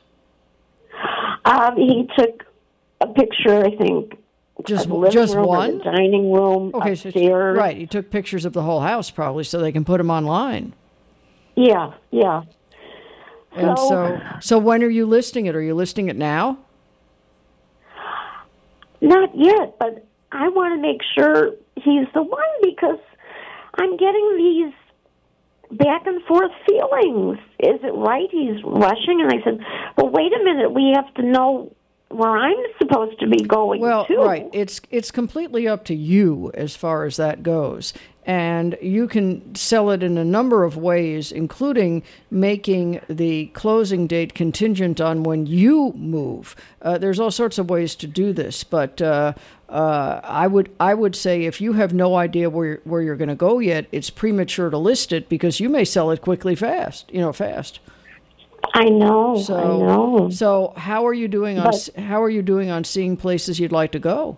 He took a picture, I think, just room, one? The dining room, upstairs. So, right, he took pictures of the whole house probably so they can put them online. Yeah. And so when are you listing it? Are you listing it now? Not yet, but I want to make sure he's the one because I'm getting these back and forth feelings. Is it right? He's rushing. And I said, well, wait a minute. We have to know where I'm supposed to be going, too. Right. It's completely up to you as far as that goes. And you can sell it in a number of ways, including making the closing date contingent on when you move. There's all sorts of ways to do this, but I would say if you have no idea where you're going to go yet, it's premature to list it because you may sell it fast. I know. So how are you doing on seeing places you'd like to go?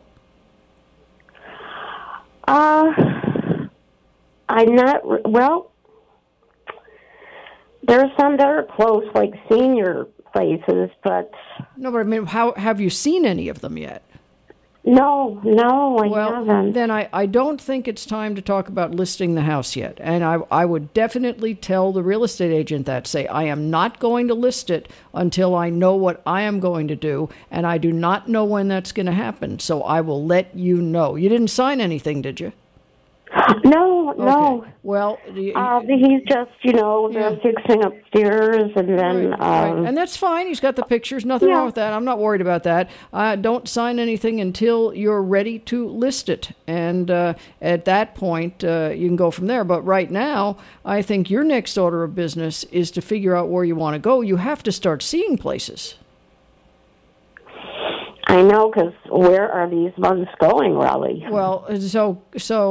I'm not, well, there's some that are close, like senior places, but... No, but I mean, how have you seen any of them yet? No, I haven't. Then I don't think it's time to talk about listing the house yet. And I would definitely tell the real estate agent that. Say, I am not going to list it until I know what I am going to do, and I do not know when that's going to happen. So I will let you know. You didn't sign anything, did you? No. Okay. Well, he's just, they're fixing upstairs, and then... Right. And that's fine. He's got the pictures. Nothing wrong with that. I'm not worried about that. Don't sign anything until you're ready to list it. And at that point, you can go from there. But right now, I think your next order of business is to figure out where you want to go. You have to start seeing places. I know, because where are these ones going, Raleigh? Well, so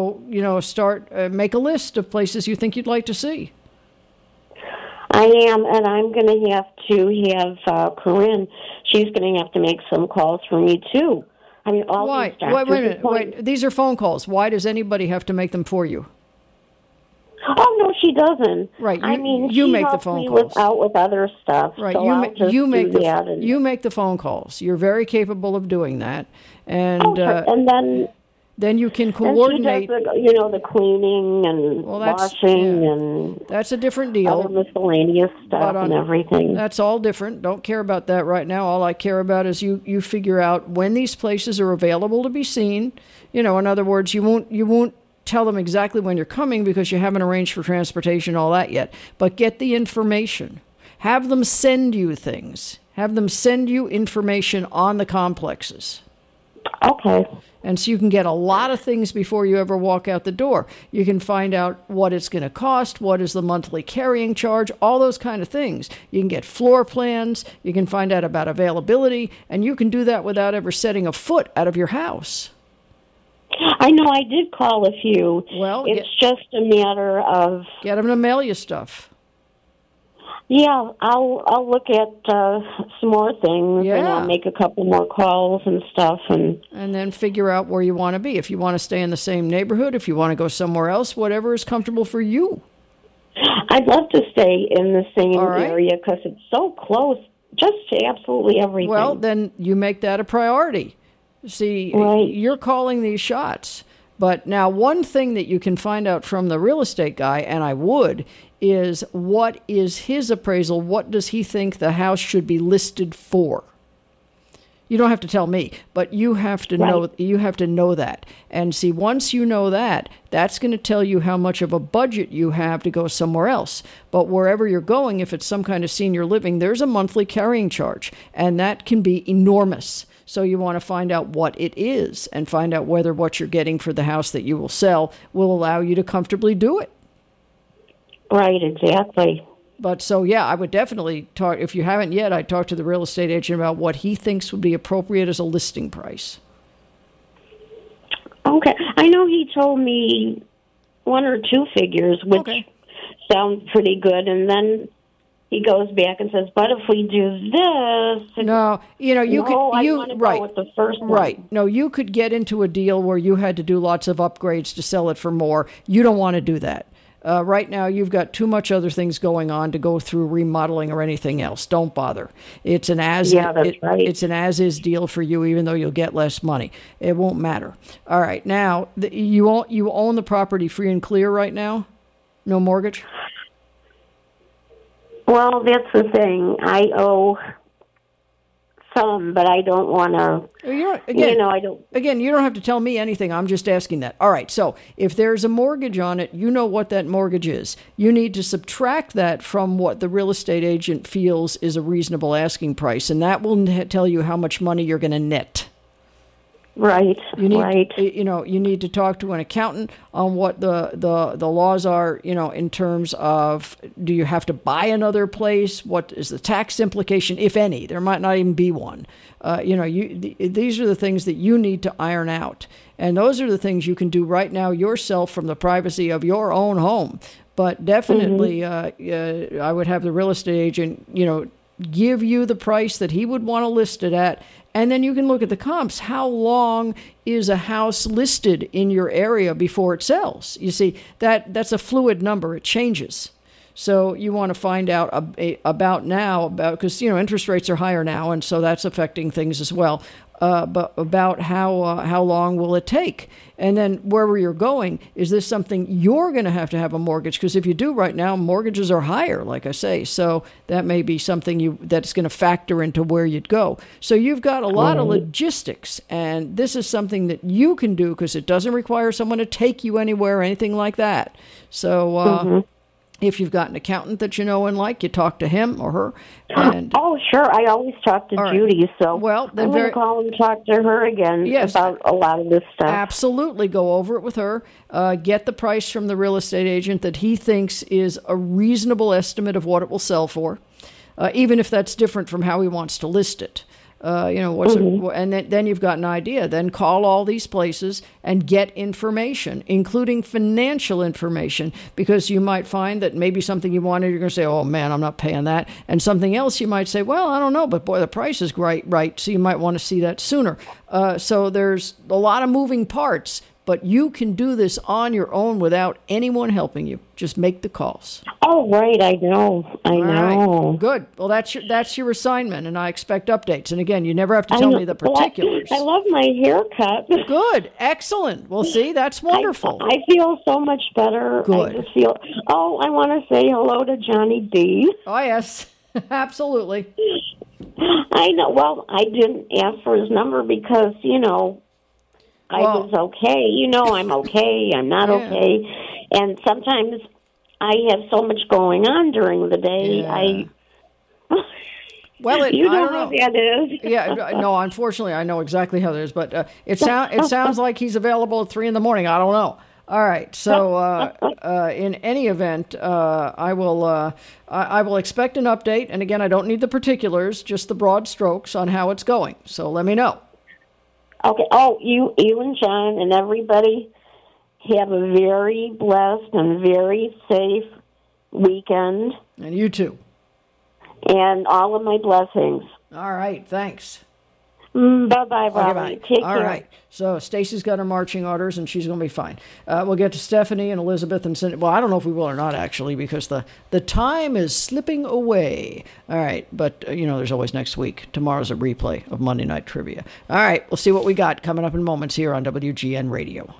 start make a list of places you think you'd like to see. I am, and I'm going to have Corinne. She's going to have to make some calls for me too. I mean, all Why? these doctors. Wait a minute. Wait. These are phone calls. Why does anybody have to make them for you? Oh no, she doesn't. Right. You she make the phone calls. With other stuff. Right. So you make the phone calls. You're very capable of doing that, and and then you can coordinate. And she does the cleaning and washing and that's a different deal. Other miscellaneous stuff and everything. That's all different. Don't care about that right now. All I care about is you figure out when these places are available to be seen. In other words, you won't tell them exactly when you're coming because you haven't arranged for transportation, all that yet. But get the information. Have them send you things. Have them send you information on the complexes. Okay. And so you can get a lot of things before you ever walk out the door. You can find out what it's going to cost, what is the monthly carrying charge, all those kind of things. You can get floor plans. You can find out about availability. And you can do that without ever setting a foot out of your house. I know I did call a few. Well, it's just a matter of... Get them to mail you stuff. Yeah, I'll look at some more things, and I'll make a couple more calls and stuff. And then figure out where you want to be. If you want to stay in the same neighborhood, if you want to go somewhere else, whatever is comfortable for you. I'd love to stay in the same area because it's so close, just to absolutely everything. Well, then you make that a priority. See, you're calling these shots. But now one thing that you can find out from the real estate guy, and I would, is what is his appraisal? What does he think the house should be listed for? You don't have to tell me, but you have to know. You have to know that. And see, once you know that, that's going to tell you how much of a budget you have to go somewhere else. But wherever you're going, if it's some kind of senior living, there's a monthly carrying charge, and that can be enormous. So you want to find out what it is and find out whether what you're getting for the house that you will sell will allow you to comfortably do it. Right, exactly. But so, yeah, I would definitely talk, if you haven't yet, I'd talk to the real estate agent about what he thinks would be appropriate as a listing price. Okay. I know he told me 1 or 2 figures, which sound pretty good, and then he goes back and says, but if we do this... No, you know, you could... I want to go with the first one. Right. No, you could get into a deal where you had to do lots of upgrades to sell it for more. You don't want to do that. Right now, you've got too much other things going on to go through remodeling or anything else. Don't bother. It's an it's an as-is deal for you, even though you'll get less money. It won't matter. All right. Now, you own the property free and clear right now? No mortgage? Well, that's the thing. I owe some, but I don't want to. I don't. Again, you don't have to tell me anything. I'm just asking that. All right. So if there's a mortgage on it, you know what that mortgage is. You need to subtract that from what the real estate agent feels is a reasonable asking price, and that will tell you how much money you're going to net. Right. You need to talk to an accountant on what the laws are, in terms of, do you have to buy another place? What is the tax implication, if any? There might not even be one. These are the things that you need to iron out. And those are the things you can do right now yourself from the privacy of your own home. But definitely, I would have the real estate agent, give you the price that he would want to list it at. And then you can look at the comps. How long is a house listed in your area before it sells? You see, that's a fluid number. It changes. So you want to find out because, interest rates are higher now, and so that's affecting things as well. But about how long will it take? And then wherever you're going, is this something you're going to have a mortgage? Because if you do right now, mortgages are higher, like I say. So that may be something that's going to factor into where you'd go. So you've got a lot of logistics, and this is something that you can do because it doesn't require someone to take you anywhere or anything like that. So if you've got an accountant that you know and like, you talk to him or her. And, sure. I always talk to Judy, so then I'm going to call and talk to her again about a lot of this stuff. Absolutely. Go over it with her. Get the price from the real estate agent that he thinks is a reasonable estimate of what it will sell for, even if that's different from how he wants to list it. And then you've got an idea. Then call all these places and get information, including financial information, because you might find that maybe something you wanted, you're going to say, oh man, I'm not paying that. And something else you might say, well, I don't know, but boy, the price is right. So you might want to see that sooner. So there's a lot of moving parts, but you can do this on your own without anyone helping you. Just make the calls. Oh, right. I know. I know. Right. Good. Well, that's your assignment, and I expect updates. And again, you never have to tell me the particulars. I love my haircut. Good. Excellent. Well, see, that's wonderful. I feel so much better. Good. I just feel, I want to say hello to Johnny D. Oh, yes. Absolutely. I know. Well, I didn't ask for his number because, I was okay. I'm okay. I'm not okay. And sometimes I have so much going on during the day. Yeah. You know how that is. Yeah, no, unfortunately, I know exactly how it is. But it sounds like he's available at 3 a.m. I don't know. All right. So in any event, I will expect an update. And again, I don't need the particulars, just the broad strokes on how it's going. So let me know. Okay. Oh, you and John and everybody have a very blessed and very safe weekend. And you too. And all of my blessings. All right. Thanks. Bye-bye, Robbie. Take care. All right. So Stacy's got her marching orders, and she's going to be fine. We'll get to Stephanie and Elizabeth and Cindy. Well, I don't know if we will or not, actually, because the time is slipping away. All right. But, there's always next week. Tomorrow's a replay of Monday Night Trivia. All right. We'll see what we got coming up in moments here on WGN Radio.